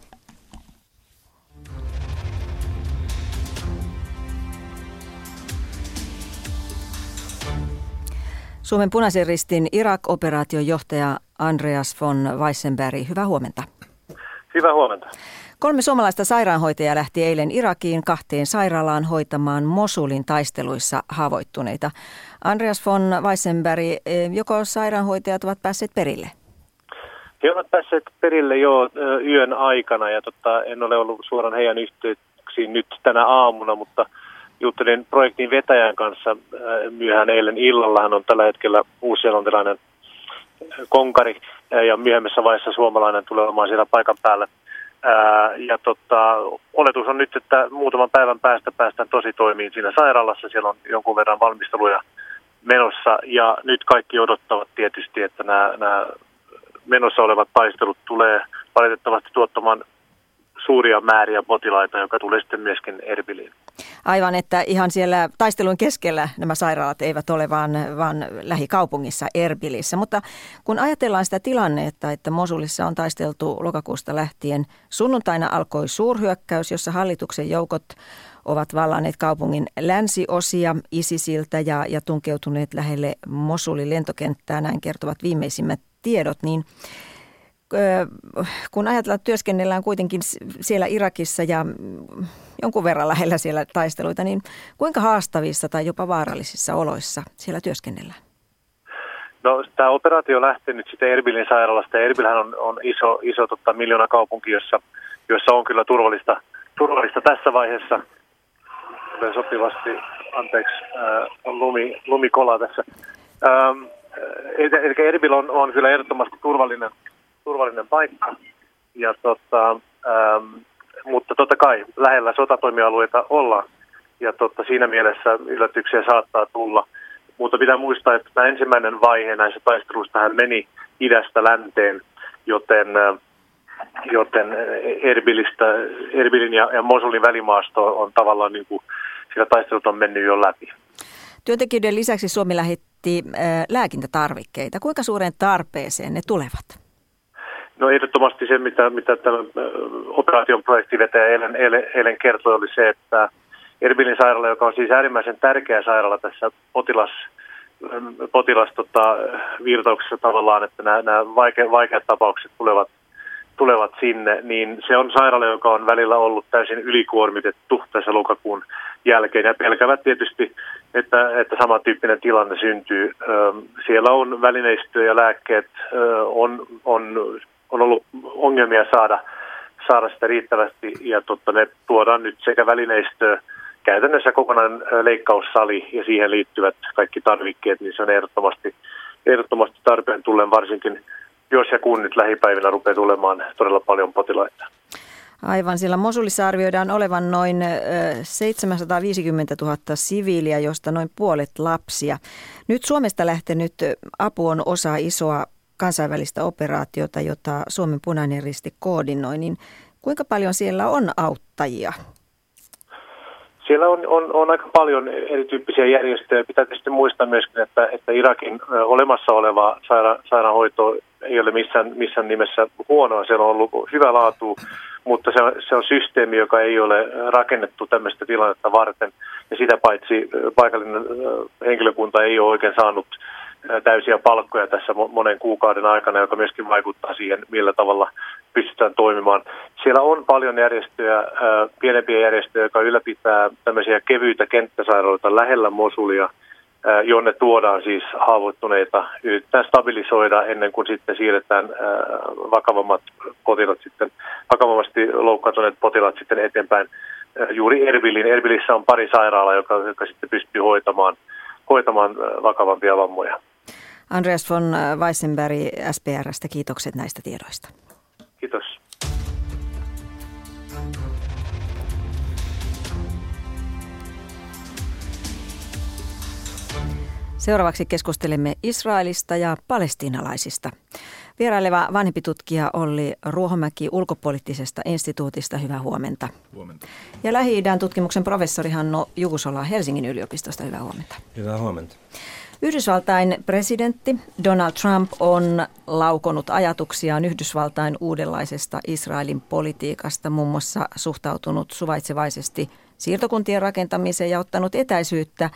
Suomen Punaisen Ristin Irak-operaation johtaja Andreas von Weissenberg, hyvää huomenta. Hyvää huomenta. Kolme suomalaista sairaanhoitajaa lähti eilen Irakiin kahteen sairaalaan hoitamaan Mosulin taisteluissa haavoittuneita. Andreas von Weissenberg, joko sairaanhoitajat ovat päässeet perille? He ovat päässeet perille jo yön aikana ja tota, en ole ollut suoraan heidän yhteyksiin nyt tänä aamuna, mutta juttelin projektin vetäjän kanssa myöhään eilen illalla. Hän on tällä hetkellä uusseelantilainen konkari ja myöhemmässä vaiheessa suomalainen tulee olemaan siellä paikan päällä. Ja tota, oletus on nyt, että muutaman päivän päästä päästään tosi toimiin siinä sairaalassa. Siellä on jonkun verran valmisteluja menossa ja nyt kaikki odottavat tietysti, että nämä, nämä menossa olevat taistelut tulee valitettavasti tuottamaan suuria määriä potilaita, joka tulee sitten myöskin Erbiliin. Aivan, että ihan siellä taistelun keskellä nämä sairaalat eivät ole, vaan, vaan lähikaupungissa Erbilissä. Mutta kun ajatellaan sitä tilannetta, että Mosulissa on taisteltu lokakuusta lähtien, sunnuntaina alkoi suurhyökkäys, jossa hallituksen joukot ovat vallanneet kaupungin länsiosia ISISiltä ja, ja tunkeutuneet lähelle Mosulin lentokenttää, näin kertovat viimeisimmät tiedot, niin kun ajatellaan, että työskennellään kuitenkin siellä Irakissa ja jonkun verran lähellä siellä taisteluita, niin kuinka haastavissa tai jopa vaarallisissa oloissa siellä työskennellään? No tämä operaatio on lähtenyt sitten Erbilin sairaalasta. Erbilhän on, on iso, iso tota, miljoona kaupunki, jossa, jossa on kyllä turvallista, turvallista tässä vaiheessa. Tulee sopivasti, anteeksi, äh, on lumi, lumikola tässä. Ähm, eli Erbil on, on kyllä ehdottomasti turvallinen turvallinen paikka, ja tota, ähm, mutta totta kai lähellä sotatoimialueita ollaan, ja totta, siinä mielessä yllätyksiä saattaa tulla. Mutta pitää muistaa, että tämä ensimmäinen vaihe näissä taisteluissa hän meni idästä länteen, joten, äh, joten Erbilistä, Erbilin ja, ja Mosulin välimaasto on tavallaan niin kuin, sillä taistelut on mennyt jo läpi. Työntekijöiden lisäksi Suomi lähetti äh, lääkintätarvikkeita. Kuinka suureen tarpeeseen ne tulevat? No ehdottomasti se, mitä, mitä tämän operaation projektivetäjä eilen, eilen, eilen kertoi, oli se, että Erbilin sairaala, joka on siis äärimmäisen tärkeä sairaala tässä potilas, potilas tota, virtauksessa tavallaan, että nämä, nämä vaikeat, vaikeat tapaukset tulevat, tulevat sinne, niin se on sairaala, joka on välillä ollut täysin ylikuormitettu tässä lokakuun jälkeen. Ja pelkävät tietysti, että, että samantyyppinen tilanne syntyy. Siellä on välineistöä ja lääkkeet, on... on On ollut ongelmia saada, saada sitä riittävästi ja totta, ne tuodaan nyt sekä välineistöä, käytännössä kokonainen leikkaussali ja siihen liittyvät kaikki tarvikkeet, niin se on ehdottomasti, ehdottomasti tarpeen tulleen, varsinkin jos ja kun nyt lähipäivinä rupeaa tulemaan todella paljon potilaita. Aivan, siellä Mosulissa arvioidaan olevan noin seitsemänsataaviisikymmentätuhatta siviiliä, josta noin puolet lapsia. Nyt Suomesta lähtenyt apu on osa isoa kansainvälistä operaatiota, jota Suomen Punainen Risti koordinoi, niin kuinka paljon siellä on auttajia? Siellä on, on, on aika paljon erityyppisiä järjestöjä. Pitää tietysti muistaa myöskin, että, että Irakin olemassa oleva saira, sairaanhoito ei ole missään, missään nimessä huonoa. Siellä on ollut hyvä laatu, mutta se on, se on systeemi, joka ei ole rakennettu tämmöistä tilannetta varten. Ja sitä paitsi paikallinen henkilökunta ei ole oikein saanut täysiä palkkoja tässä monen kuukauden aikana, joka myöskin vaikuttaa siihen, millä tavalla pystytään toimimaan. Siellä on paljon järjestöjä, pienempiä järjestöjä, jotka ylläpitää tämmöisiä kevyitä kenttäsairaaloita lähellä Mosulia, jonne tuodaan siis haavoittuneita, yritetään stabilisoida ennen kuin sitten siirretään vakavammat potilaat sitten, vakavammasti loukkaantuneet potilaat sitten eteenpäin juuri Erbiliin. Erbilissä on pari sairaalaa, joka, joka sitten pystyy hoitamaan, hoitamaan vakavampia vammoja. Andreas von Weissenberg S P R:stä, kiitokset näistä tiedoista. Kiitos. Seuraavaksi keskustelemme Israelista ja palestiinalaisista. Vieraileva vanhempi tutkija Olli Ruohomäki Ulkopoliittisesta instituutista. Hyvää huomenta. Huomenta. Ja Lähi-idän tutkimuksen professori Hannu Juusola Helsingin yliopistosta. Hyvää huomenta. Hyvää huomenta. Yhdysvaltain presidentti Donald Trump on laukonut ajatuksiaan Yhdysvaltain uudenlaisesta Israelin politiikasta, muun muassa suhtautunut suvaitsevaisesti siirtokuntien rakentamiseen ja ottanut etäisyyttä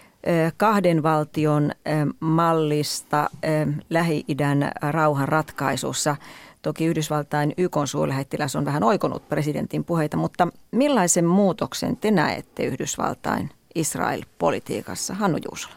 kahden valtion mallista Lähi-idän rauhanratkaisussa. Toki Yhdysvaltain Y K:n suurlähettiläs on vähän oikonut presidentin puheita, mutta millaisen muutoksen te näette Yhdysvaltain Israel-politiikassa? Hannu Juusola.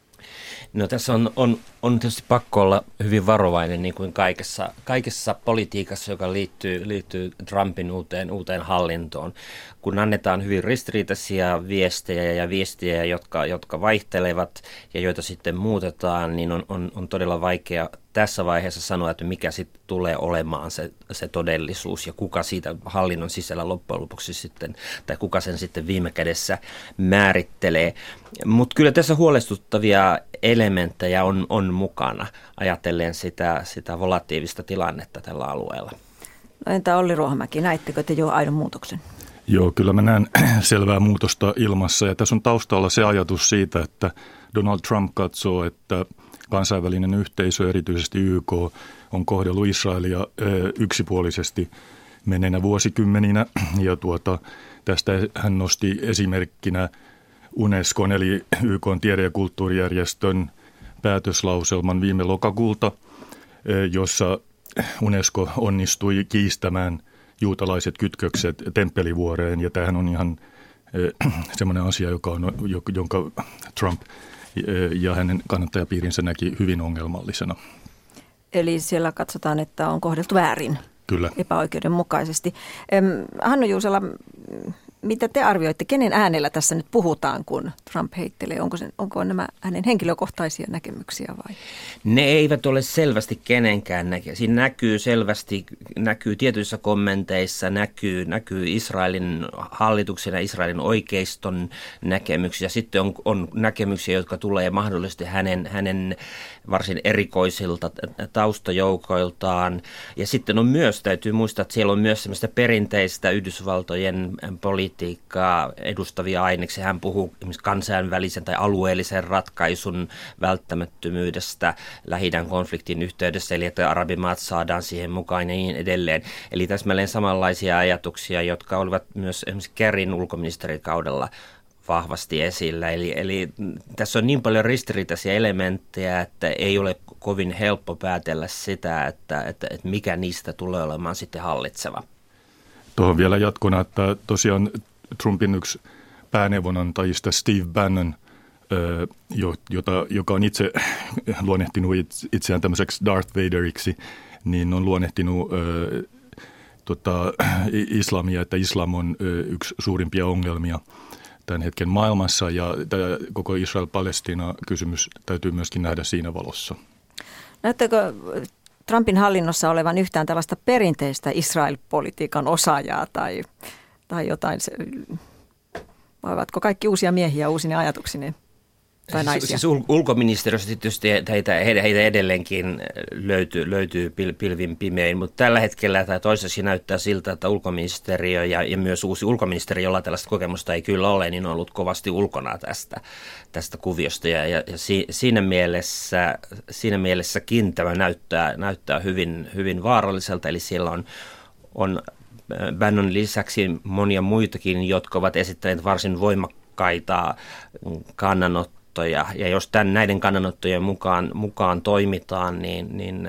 No tässä on, on, on tietysti pakko olla hyvin varovainen niin kuin kaikessa, kaikessa politiikassa, joka liittyy, liittyy Trumpin uuteen, uuteen hallintoon. Kun annetaan hyvin ristiriitaisia viestejä ja viestejä, jotka, jotka vaihtelevat ja joita sitten muutetaan, niin on, on, on todella vaikea tässä vaiheessa sanoa, että mikä sitten tulee olemaan se, se todellisuus ja kuka siitä hallinnon sisällä loppujen lopuksi sitten, tai kuka sen sitten viime kädessä määrittelee. Mutta kyllä tässä huolestuttavia elementtejä on, on mukana, ajatellen sitä, sitä volatiivista tilannetta tällä alueella. No entä Olli Ruohomäki, näittekö te jo aidon muutoksen? Joo, kyllä mä näen selvää muutosta ilmassa ja tässä on taustalla se ajatus siitä, että Donald Trump katsoo, että kansainvälinen yhteisö, erityisesti Y K, on kohdellut Israelia yksipuolisesti menneinä vuosikymmeninä ja tuota, tästä hän nosti esimerkkinä Unescon eli Y K:n tiede- ja kulttuurijärjestön päätöslauselman viime lokakuulta, jossa Unesco onnistui kiistämään juutalaiset kytkökset temppelivuoreen ja tämähän on ihan semmoinen asia, joka on, jonka Trump ja hänen kannattajapiirinsä näki hyvin ongelmallisena. Eli siellä katsotaan, että on kohdeltu väärin. Kyllä. Epäoikeudenmukaisesti. Hannu Juusola, mitä te arvioitte, kenen äänellä tässä nyt puhutaan, kun Trump heittelee? Onko, sen, onko nämä hänen henkilökohtaisia näkemyksiä vai? Ne eivät ole selvästi kenenkään näkemyksiä. Siinä näkyy selvästi, näkyy tietyissä kommenteissa, näkyy, näkyy Israelin hallituksen ja Israelin oikeiston näkemyksiä. Sitten on, on näkemyksiä, jotka tulee mahdollisesti hänen, hänen varsin erikoisilta taustajoukoiltaan. Ja sitten on myös, täytyy muistaa, että siellä on myös sellaista perinteistä Yhdysvaltojen politiikkaa edustavia aineksia. Hän puhuu esimerkiksi kansainvälisen tai alueellisen ratkaisun välttämättömyydestä Lähi-idän konfliktin yhteydessä, eli että arabimaat saadaan siihen mukaan ja niin edelleen. Eli täsmälleen samanlaisia ajatuksia, jotka olivat myös esimerkiksi Kerryn ulkoministerikaudella vahvasti esillä. Eli, eli tässä on niin paljon ristiriitaisia elementtejä, että ei ole kovin helppo päätellä sitä, että, että, että mikä niistä tulee olemaan sitten hallitseva. Tuohon vielä jatkona, että tosiaan Trumpin yksi pääneuvonantajista Steve Bannon, jota, joka on itse luonnehtinut itseään tämmöiseksi Darth Vaderiksi, niin on luonnehtinut tota, islamia, että islam on yksi suurimpia ongelmia tämän hetken maailmassa ja tämä koko Israel-Palestiina-kysymys täytyy myöskin nähdä siinä valossa. Näyttääkö Trumpin hallinnossa olevan yhtään tällaista perinteistä Israel-politiikan osaajaa tai, tai jotain, vai ovatko kaikki uusia miehiä uusine ajatuksineen tai naisia? Siis ulkoministeriössä tietysti heitä, heitä edelleenkin löytyy, löytyy pil, pilvin pimein, mutta tällä hetkellä tai toisessa näyttää siltä, että ulkoministeriö ja, ja myös uusi ulkoministeri, jolla tällaista kokemusta ei kyllä ole, niin on ollut kovasti ulkona tästä, tästä kuviosta ja, ja, ja si, siinä, mielessä, siinä mielessäkin tämä näyttää, näyttää hyvin, hyvin vaaralliselta, eli siellä on, on Bannon lisäksi monia muitakin, jotka ovat esittäneet varsin voimakkaita kannanottoja. Ja jos tämän, näiden kannanottojen mukaan, mukaan toimitaan, niin, niin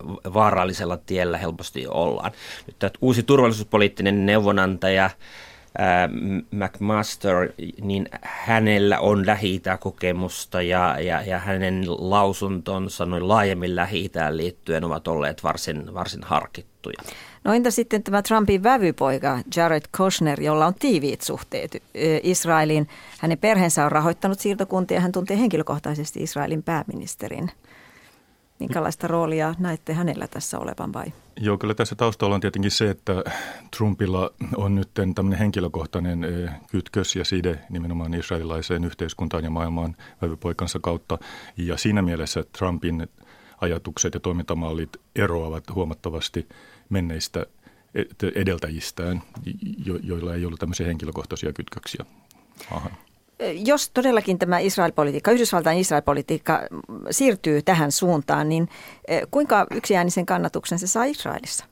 vaarallisella tiellä helposti ollaan. Nyt tämä uusi turvallisuuspoliittinen neuvonantaja ää, McMaster, niin hänellä on Lähi-Itä-kokemusta ja, ja, ja hänen lausuntonsa noin laajemmin Lähi-Itään liittyen ovat olleet varsin, varsin harkittuja. No entä sitten tämä Trumpin vävypoika Jared Kushner, jolla on tiiviit suhteet Israeliin. Hänen perheensä on rahoittanut siirtokuntia ja hän tuntee henkilökohtaisesti Israelin pääministerin. Minkälaista roolia näette hänellä tässä olevan vai? Joo, kyllä tässä taustalla on tietenkin se, että Trumpilla on nyt tämmöinen henkilökohtainen kytkös ja side nimenomaan israelilaiseen yhteiskuntaan ja maailmaan vävypoikansa kautta. Ja siinä mielessä Trumpin ajatukset ja toimintamallit eroavat huomattavasti menneistä edeltäjistään, joilla ei ollut tämmöisiä henkilökohtaisia kytköksiä maahan. Jos todellakin tämä Israel-politiikka, Yhdysvaltain Israel-politiikka siirtyy tähän suuntaan, niin kuinka yksiäänisen kannatuksen se saa Israelissa?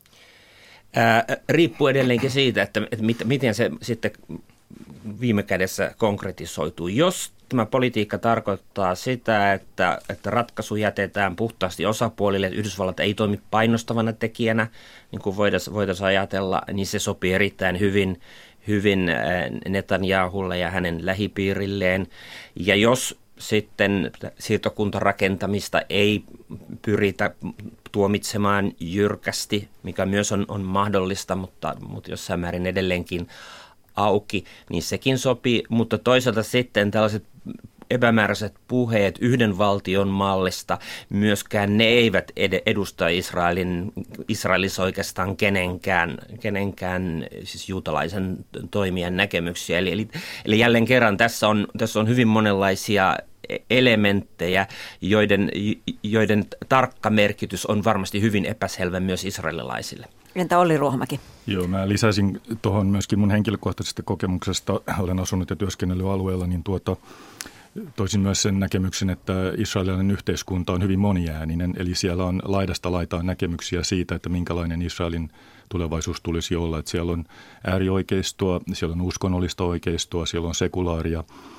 Ää, riippuu edelleenkin siitä, että, että mit, miten se sitten viime kädessä konkretisoituu. Jos tämä politiikka tarkoittaa sitä, että, että ratkaisu jätetään puhtaasti osapuolille, että Yhdysvallat ei toimi painostavana tekijänä, niin kuin voitaisiin voitais ajatella, niin se sopii erittäin hyvin, hyvin Netanyahulle ja hänen lähipiirilleen. Ja jos sitten siirtokuntarakentamista ei pyritä tuomitsemaan jyrkästi, mikä myös on, on mahdollista, mutta, mutta jossain määrin edelleenkin auki, niin sekin sopii, mutta toisaalta sitten tällaiset epämääräiset puheet yhden valtion mallista, myöskään ne eivät edusta Israelin, Israelissa oikeastaan kenenkään, kenenkään siis juutalaisen toimijan näkemyksiä. Eli, eli, eli jälleen kerran tässä on, tässä on hyvin monenlaisia elementtejä, joiden, joiden tarkka merkitys on varmasti hyvin epäselvä myös israelilaisille. Entä Olli Ruohomäki? Joo, mä lisäisin tuohon myöskin mun henkilökohtaisesta kokemuksesta, olen asunut ja työskennellyt alueella, niin tuota, toisin myös sen näkemyksen, että israelilainen yhteiskunta on hyvin moniääninen, eli siellä on laidasta laitaan näkemyksiä siitä, että minkälainen Israelin tulevaisuus tulisi olla. Että siellä on äärioikeistoa, siellä on uskonnollista oikeistoa, siellä on sekulaaria,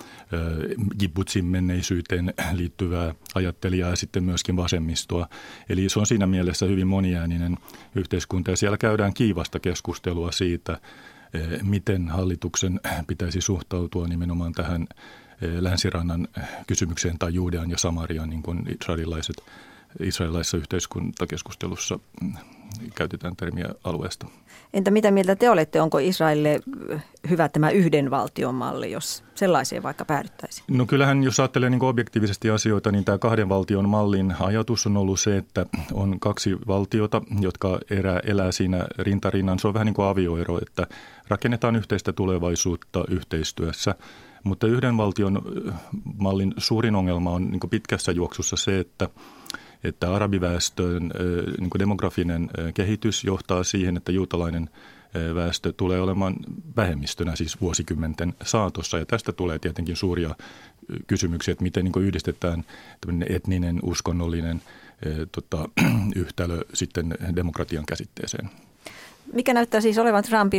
kibbutsin menneisyyteen liittyvää ajattelijaa ja sitten myöskin vasemmistoa. Eli se on siinä mielessä hyvin moniääninen yhteiskunta ja siellä käydään kiivasta keskustelua siitä, miten hallituksen pitäisi suhtautua nimenomaan tähän Länsirannan kysymykseen tai Juudean ja Samarian, niin kuin israelilaiset, israelilaisessa yhteiskuntakeskustelussa käytetään termiä alueesta. Entä mitä mieltä te olette? Onko Israelille hyvä tämä yhden valtion malli, jos sellaiseen vaikka päädyttäisiin? No kyllähän, jos ajattelee niin kuin objektiivisesti asioita, niin tämä kahden valtion mallin ajatus on ollut se, että on kaksi valtiota, jotka erää, elää siinä rintarinnan. Se on vähän niin kuin avioero, että rakennetaan yhteistä tulevaisuutta yhteistyössä. Mutta yhden valtion mallin suurin ongelma on niin kuin pitkässä juoksussa se, että, että arabiväestön niin kuin demografinen kehitys johtaa siihen, että juutalainen väestö tulee olemaan vähemmistönä siis vuosikymmenten saatossa. Ja tästä tulee tietenkin suuria kysymyksiä, että miten niin kuin yhdistetään tämmöinen etninen, uskonnollinen tota, yhtälö sitten demokratian käsitteeseen. Mikä näyttää siis olevan Trumpin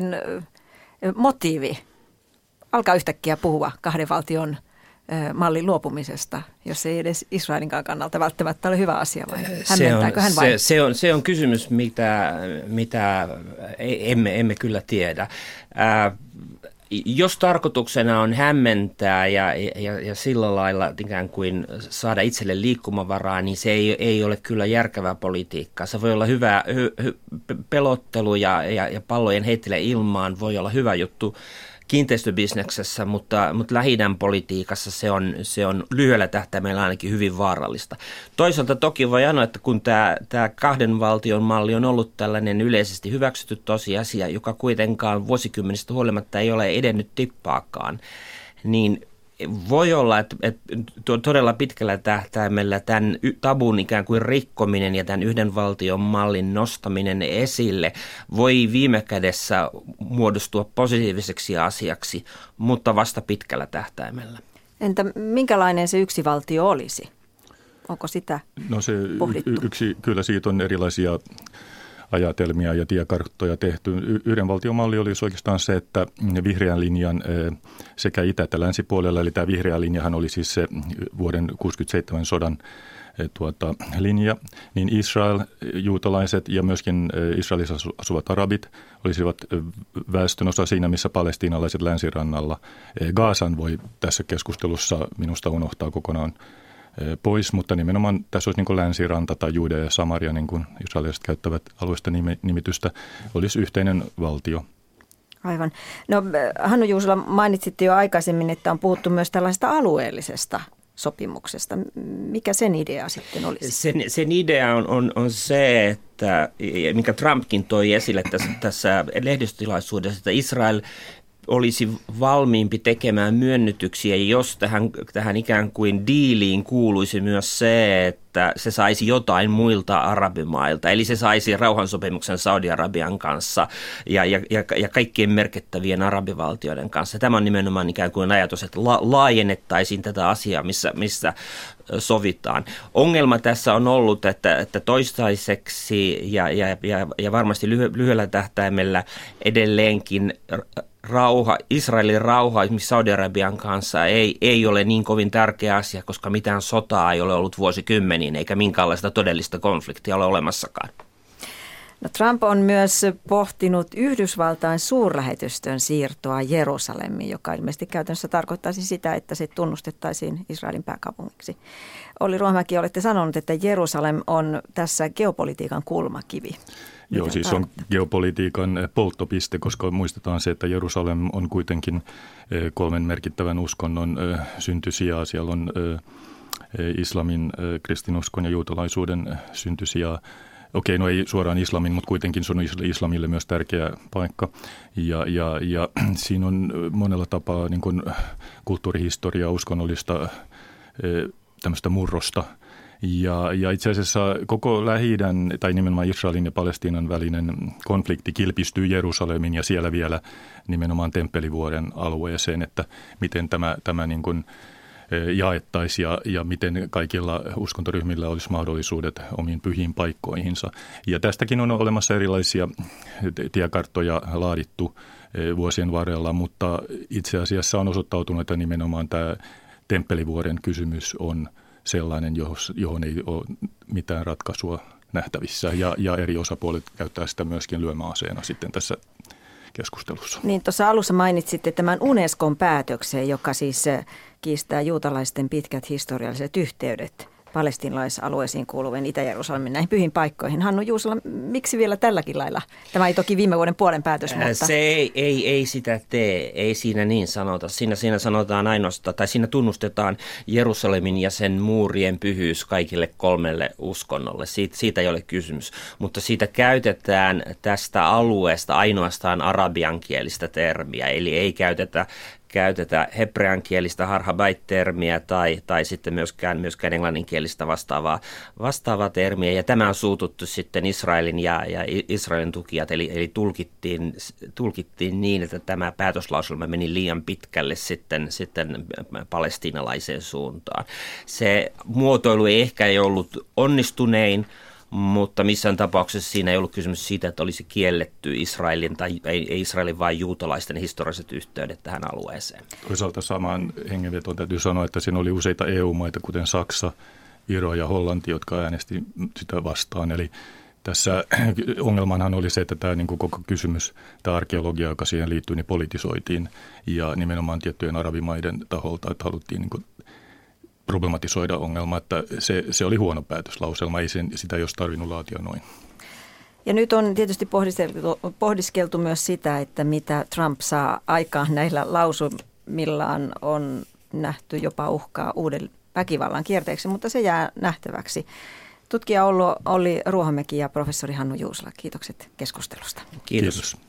motiivi alkaa yhtäkkiä puhua kahden valtion mallin luopumisesta, jos ei edes Israelinkaan kannalta välttämättä ole hyvä asia, vai hämmentääkö hän vai? Se, se, on, se on kysymys, mitä, mitä emme, emme kyllä tiedä. Ää, jos tarkoituksena on hämmentää ja, ja, ja sillä lailla ikään kuin saada itselle liikkumavaraa, niin se ei, ei ole kyllä järkevää politiikkaa. Se voi olla hyvä hy, hy, pelottelu ja, ja, ja pallojen heittele ilmaan, voi olla hyvä juttu kiinteistöbisneksessä, mutta, mutta Lähi-idän politiikassa se on, se on lyhyellä tähtäimellä ainakin hyvin vaarallista. Toisaalta toki voi sanoa, että kun tämä, tämä kahden valtion malli on ollut tällainen yleisesti hyväksytty tosiasia, joka kuitenkaan vuosikymmenistä huolimatta ei ole edennyt tippaakaan, niin voi olla, että, että todella pitkällä tähtäimellä tämän tabun ikään kuin rikkominen ja tämän yhden valtion mallin nostaminen esille voi viime kädessä muodostua positiiviseksi asiaksi, mutta vasta pitkällä tähtäimellä. Entä minkälainen se yksi valtio olisi? Onko sitä No se pohdittu? yksi, kyllä siitä on erilaisia ajatelmia ja tiekarttoja tehty. Yhden valtion malli olisi oikeastaan se, että vihreän linjan sekä itä- että länsipuolella, eli tämä vihreä linjahan oli siis se vuoden kuusikymmentäseitsemän sodan tuota, linja, niin Israel, juutalaiset ja myöskin Israelissa asuvat arabit olisivat väestönosa siinä, missä palestiinalaiset länsirannalla. Gaasan voi tässä keskustelussa minusta unohtaa kokonaan pois, mutta nimenomaan tässä olisi niin kuin länsiranta tai Judea ja Samaria, niin kuin israelilaiset käyttävät alueesta nimitystä, olisi yhteinen valtio. Aivan. No Hannu Juusola, mainitsitte jo aikaisemmin, että on puhuttu myös tällaisesta alueellisesta sopimuksesta. Mikä sen idea sitten olisi? Sen, sen idea on, on, on se, että mikä Trumpkin toi esille tässä, tässä lehdistötilaisuudessa, että Israel olisi valmiimpi tekemään myönnytyksiä, jos tähän, tähän ikään kuin diiliin kuuluisi myös se, että se saisi jotain muilta arabimailta. Eli se saisi rauhansopimuksen Saudi-Arabian kanssa ja, ja, ja, ja kaikkien merkittävien arabivaltioiden kanssa. Tämä on nimenomaan ikään kuin ajatus, että la, laajennettaisiin tätä asiaa, missä, missä sovitaan. Ongelma tässä on ollut, että, että toistaiseksi ja, ja, ja, ja varmasti lyhy, lyhyellä tähtäimellä edelleenkin rauha, Israelin rauha esimerkiksi Saudi-Arabian kanssa ei, ei ole niin kovin tärkeä asia, koska mitään sotaa ei ole ollut vuosikymmeniin, eikä minkäänlaista todellista konfliktia ole olemassakaan. No, Trump on myös pohtinut Yhdysvaltain suurlähetystön siirtoa Jerusalemiin, joka ilmeisesti käytännössä tarkoittaisi sitä, että se tunnustettaisiin Israelin pääkaupungiksi. Olli Ruohomäki, olette sanonut, että Jerusalem on tässä geopolitiikan kulmakivi. Mitä Joo, siis on geopolitiikan polttopiste, koska muistetaan se, että Jerusalem on kuitenkin kolmen merkittävän uskonnon syntysijaa. Siellä on islamin, kristinuskon ja juutalaisuuden syntysijaa. Okei, no ei suoraan islamin, mutta kuitenkin se on islamille myös tärkeä paikka. Ja, ja, ja siinä on monella tapaa niin kuin kulttuurihistoriaa, uskonnollista tämmöistä murrosta. Ja, ja itse asiassa koko Lähi-idän tai nimenomaan Israelin ja Palestiinan välinen konflikti kilpistyy Jerusalemin ja siellä vielä nimenomaan Temppelivuoren alueeseen, että miten tämä, tämä niin kuin jaettaisiin ja, ja miten kaikilla uskontoryhmillä olisi mahdollisuudet omiin pyhiin paikkoihinsa. Ja tästäkin on olemassa erilaisia tiekarttoja laadittu vuosien varrella, mutta itse asiassa on osoittautunut, että nimenomaan tämä Temppelivuoren kysymys on sellainen, johon ei ole mitään ratkaisua nähtävissä ja, ja eri osapuolet käyttää sitä myöskin lyömäaseena sitten tässä keskustelussa. Niin, tuossa alussa mainitsitte tämän Unescon päätöksen, joka siis kiistää juutalaisten pitkät historialliset yhteydet palestiinalaisalueisiin kuuluvien Itä-Jerusalemin näihin pyhiin paikkoihin. Hannu Juusola, miksi vielä tälläkin lailla? Tämä ei toki viime vuoden puolen päätös, mutta... Se ei, ei, ei sitä tee, ei siinä niin sanota. Siinä, siinä sanotaan ainoastaan, tai siinä tunnustetaan Jerusalemin ja sen muurien pyhyys kaikille kolmelle uskonnolle. Siitä, siitä ei ole kysymys, mutta siitä käytetään tästä alueesta ainoastaan arabiankielistä termiä, eli ei käytetä käytetä hebreankielistä harhabait-termiä tai, tai sitten myöskään, myöskään englanninkielistä vastaavaa, vastaavaa termiä. Ja tämä on suututtu sitten Israelin ja, ja Israelin tukijat, eli, eli tulkittiin, tulkittiin niin, että tämä päätöslauselma meni liian pitkälle sitten, sitten palestiinalaiseen suuntaan. Se muotoilu ei ehkä ei ollut onnistunein, mutta missään tapauksessa siinä ei ollut kysymys siitä, että olisi kielletty Israelin tai ei Israelin vaan juutalaisten historialliset yhteydet tähän alueeseen. Toisaalta samaan hengenvetoon täytyy sanoa, että siinä oli useita E U-maita, kuten Saksa, Viro ja Hollanti, jotka äänesti sitä vastaan. Eli tässä ongelmanhan oli se, että tämä niin kuin koko kysymys, tämä arkeologia, joka siihen liittyy, niin politisoitiin ja nimenomaan tiettyjen arabimaiden taholta, että haluttiin niin kuin problematisoida ongelma, että se, se oli huono päätöslauselma, ei sen, sitä ei olisi tarvinnut laatia noin. Ja nyt on tietysti pohdiskeltu, pohdiskeltu myös sitä, että mitä Trump saa aikaan näillä lausumillaan, on nähty jopa uhkaa uuden väkivallan kierteeksi, mutta se jää nähtäväksi. Tutkija Olli Ruohomäki ja professori Hannu Juusola, kiitokset keskustelusta. Kiitos. Kiitos.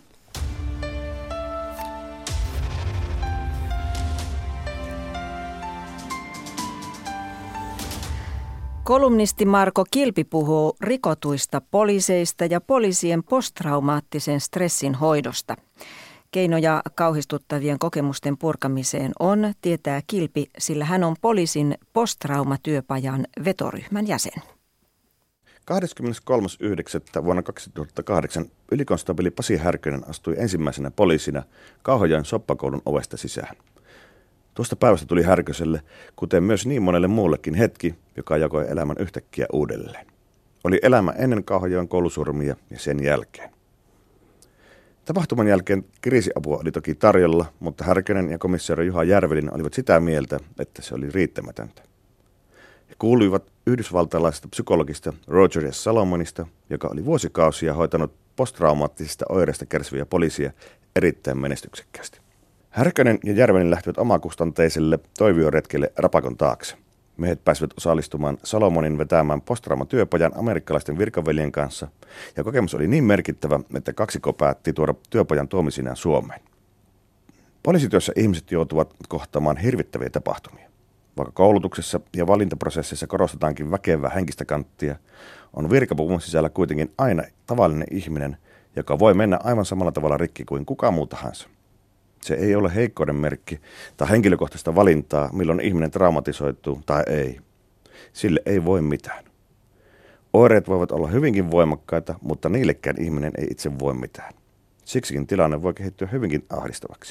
Kolumnisti Marko Kilpi puhuu rikotuista poliiseista ja poliisien posttraumaattisen stressin hoidosta. Keinoja kauhistuttavien kokemusten purkamiseen on, tietää Kilpi, sillä hän on poliisin posttraumatyöpajan vetoryhmän jäsen. kahdeskymmeneskolmas yhdeksättä vuonna kaksituhattakahdeksan ylikonstaapeli Pasi Härkönen astui ensimmäisenä poliisina Kauhajoen soppakoulun ovesta sisään. Tuosta päivästä tuli Härköselle, kuten myös niin monelle muullekin, hetki, joka jakoi elämän yhtäkkiä uudelleen. Oli elämä ennen Kauhajoen koulusurmia ja sen jälkeen. Tapahtuman jälkeen kriisiapua oli toki tarjolla, mutta Härkönen ja komissaari Juha Järvelin olivat sitä mieltä, että se oli riittämätöntä. He kuuluivat yhdysvaltalaisesta psykologista Roger S. Salomonista, joka oli vuosikausia hoitanut posttraumaattisista oireista kärsiviä poliisia erittäin menestyksekkäästi. Härkönen ja Järvelin lähtivät omakustanteiselle toivioretkelle Rapakon taakse. Miehet pääsivät osallistumaan Salomonin vetämään posttrauma-työpajan amerikkalaisten virkaveljen kanssa, ja kokemus oli niin merkittävä, että kaksiko päätti tuoda työpajan tuomisinään Suomeen. Poliisityössä ihmiset joutuvat kohtaamaan hirvittäviä tapahtumia. Vaikka koulutuksessa ja valintaprosessissa korostetaankin väkevää henkistä kanttia, on virkapuvun sisällä kuitenkin aina tavallinen ihminen, joka voi mennä aivan samalla tavalla rikki kuin kuka muu tahansa. Se ei ole heikkouden merkki tai henkilökohtaista valintaa, milloin ihminen traumatisoituu tai ei. Sille ei voi mitään. Oireet voivat olla hyvinkin voimakkaita, mutta niillekään ihminen ei itse voi mitään. Siksikin tilanne voi kehittyä hyvinkin ahdistavaksi.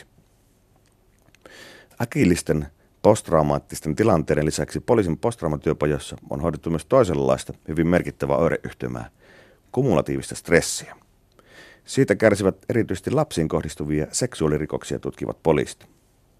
Äkillisten posttraumaattisten tilanteiden lisäksi poliisin posttraumatyöpajoissa on hoidettu myös toisenlaista hyvin merkittävää oireyhtymää, kumulatiivista stressiä. Siitä kärsivät erityisesti lapsiin kohdistuvia seksuaalirikoksia tutkivat poliisit.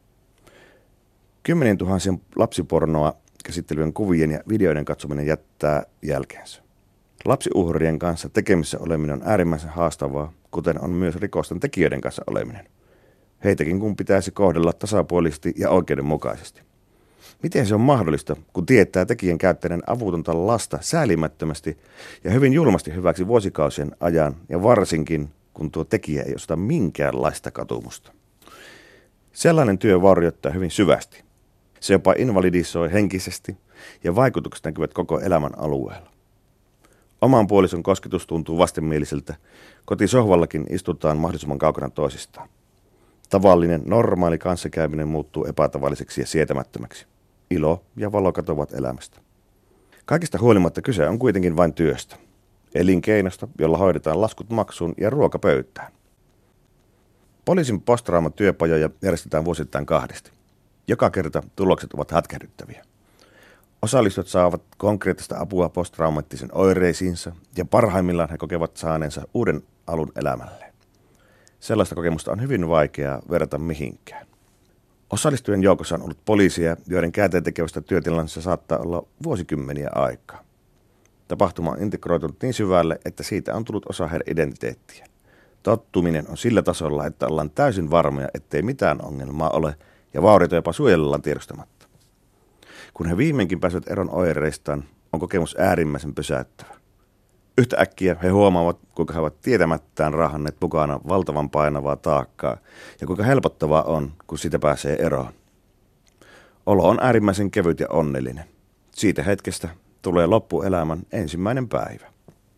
Kymmenien tuhansien lapsipornoa käsittelevien kuvien ja videoiden katsominen jättää jälkeensä. Lapsiuhrien kanssa tekemissä oleminen on äärimmäisen haastavaa, kuten on myös rikosten tekijöiden kanssa oleminen. Heitäkin kun pitäisi kohdella tasapuolisesti ja oikeudenmukaisesti. Miten se on mahdollista, kun tietää tekijän käyttäneen avutonta lasta säälimättömästi ja hyvin julmasti hyväksi vuosikausien ajan, ja varsinkin kun tuo tekijä ei osoita minkäänlaista katumusta? Sellainen työ vaurioittaa hyvin syvästi. Se jopa invalidisoi henkisesti ja vaikutukset näkyvät koko elämän alueella. Oman puolison kosketus tuntuu vastenmieliseltä, kotisohvallakin istutaan mahdollisimman kaukana toisistaan. Tavallinen, normaali kanssakäyminen muuttuu epätavalliseksi ja sietämättömäksi. Ilo ja valo katoavat elämästä. Kaikista huolimatta kyse on kuitenkin vain työstä. Elinkeinosta, jolla hoidetaan laskut maksuun ja ruoka pöytään. Poliisin posttrauma-työpajoja järjestetään vuosittain kahdesti. Joka kerta tulokset ovat hätkähdyttäviä. Osallistujat saavat konkreettista apua posttraumaattisen oireisiinsa ja parhaimmillaan he kokevat saaneensa uuden alun elämälleen. Sellaista kokemusta on hyvin vaikeaa verrata mihinkään. Osallistujien joukossa on ollut poliisia, joiden käänteen-tekevästä työtilannassa saattaa olla vuosikymmeniä aikaa. Tapahtuma on integroitunut niin syvälle, että siitä on tullut osa heidän identiteettiä. Tottuminen on sillä tasolla, että ollaan täysin varmoja, ettei mitään ongelmaa ole ja vaurioita jopa suojellaan tiedostamatta. Kun he viimeinkin pääsevät eron oireistaan, on kokemus äärimmäisen pysäyttävä. Yhtäkkiä he huomaavat, kuinka he ovat tietämättään raahanneet mukana valtavan painavaa taakkaa ja kuinka helpottavaa on, kun siitä pääsee eroon. Olo on äärimmäisen kevyt ja onnellinen. Siitä hetkestä tulee loppuelämän ensimmäinen päivä.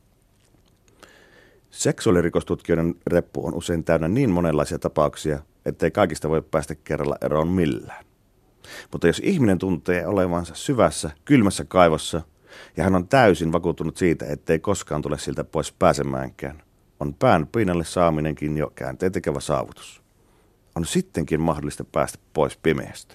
Seksuaalirikostutkijoiden reppu on usein täynnä niin monenlaisia tapauksia, ettei kaikista voi päästä kerralla eroon millään. Mutta jos ihminen tuntee olevansa syvässä, kylmässä kaivossa, ja hän on täysin vakuuttunut siitä, ettei koskaan tule siltä pois pääsemäänkään, on pään pinnalle saaminenkin jo käänteentekevä saavutus. On sittenkin mahdollista päästä pois pimeästä.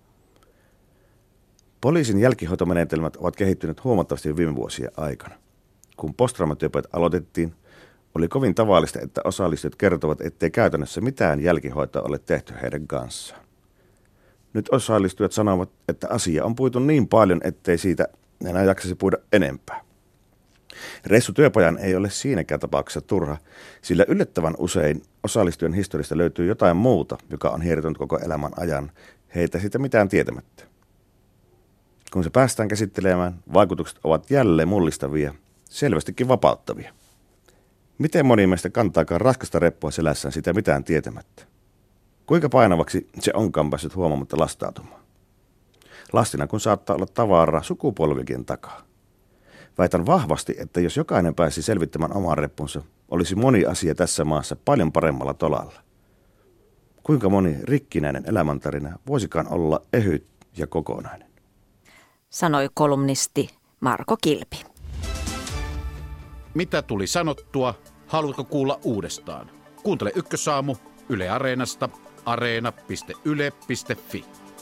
Poliisin jälkihoitomenetelmät ovat kehittyneet huomattavasti viime vuosien aikana. Kun posttraumatyöpajat aloitettiin, oli kovin tavallista, että osallistujat kertovat, ettei käytännössä mitään jälkihoitoa ole tehty heidän kanssaan. Nyt osallistujat sanovat, että asia on puitu niin paljon, ettei siitä enää jaksaisi puida enempää. Reissu työpajan ei ole siinäkään tapauksessa turha, sillä yllättävän usein osallistujan historiasta löytyy jotain muuta, joka on hiertänyt koko elämän ajan, heitä siitä mitään tietämättä. Kun se päästään käsittelemään, vaikutukset ovat jälleen mullistavia, selvästikin vapauttavia. Miten moni meistä kantaakaan raskasta reppua selässään sitä mitään tietämättä? Kuinka painavaksi se onkaan päässyt huomaamatta lastautumaan? Lastina kun saattaa olla tavaraa sukupolvikin takaa. Väitän vahvasti, että jos jokainen pääsi selvittämään oman reppunsa, olisi moni asia tässä maassa paljon paremmalla tolalla. Kuinka moni rikkinäinen elämäntarina voisikaan olla ehyt ja kokonainen? Sanoi kolumnisti Marko Kilpi. Mitä tuli sanottua? Haluatko kuulla uudestaan? Kuuntele Ykkösaamu Yle Areenasta, areena piste yle piste fi.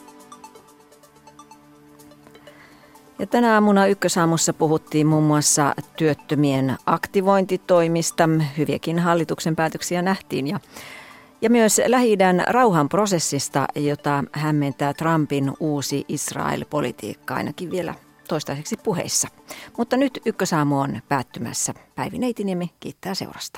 Ja tänä aamuna Ykkösaamussa puhuttiin muun muassa työttömien aktivointitoimista. Hyviäkin hallituksen päätöksiä nähtiin ja, ja myös Lähi-idän rauhanprosessista, jota hämmentää Trumpin uusi Israel-politiikka ainakin vielä toistaiseksi puheissa. Mutta nyt Ykkösaamu on päättymässä. Päivi Neitiniemi kiittää seurasta.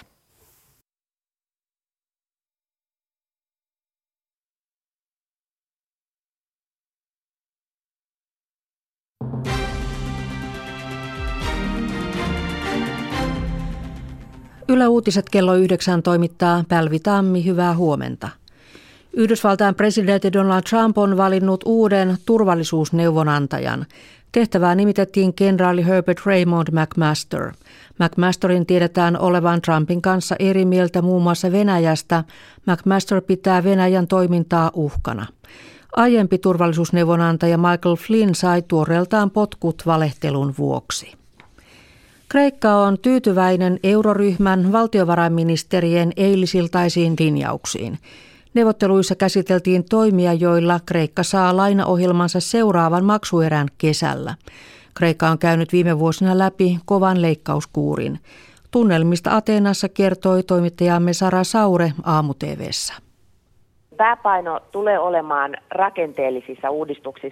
Yle Uutiset kello yhdeksän toimittaa Pälvi Tammi, hyvää huomenta. Yhdysvaltain presidentti Donald Trump on valinnut uuden turvallisuusneuvonantajan. Tehtävään nimitettiin kenraali Herbert Raymond McMaster. McMasterin tiedetään olevan Trumpin kanssa eri mieltä muun muassa Venäjästä. McMaster pitää Venäjän toimintaa uhkana. Aiempi turvallisuusneuvonantaja Michael Flynn sai tuoreeltaan potkut valehtelun vuoksi. Kreikka on tyytyväinen euroryhmän valtiovarainministerien eilisiltaisiin linjauksiin. Neuvotteluissa käsiteltiin toimia, joilla Kreikka saa lainaohjelmansa seuraavan maksuerän kesällä. Kreikka on käynyt viime vuosina läpi kovan leikkauskuurin. Tunnelmista Ateenassa kertoi toimittajamme Sara Saure Aamu-tv:ssä. Pääpaino tulee olemaan rakenteellisissa uudistuksissa.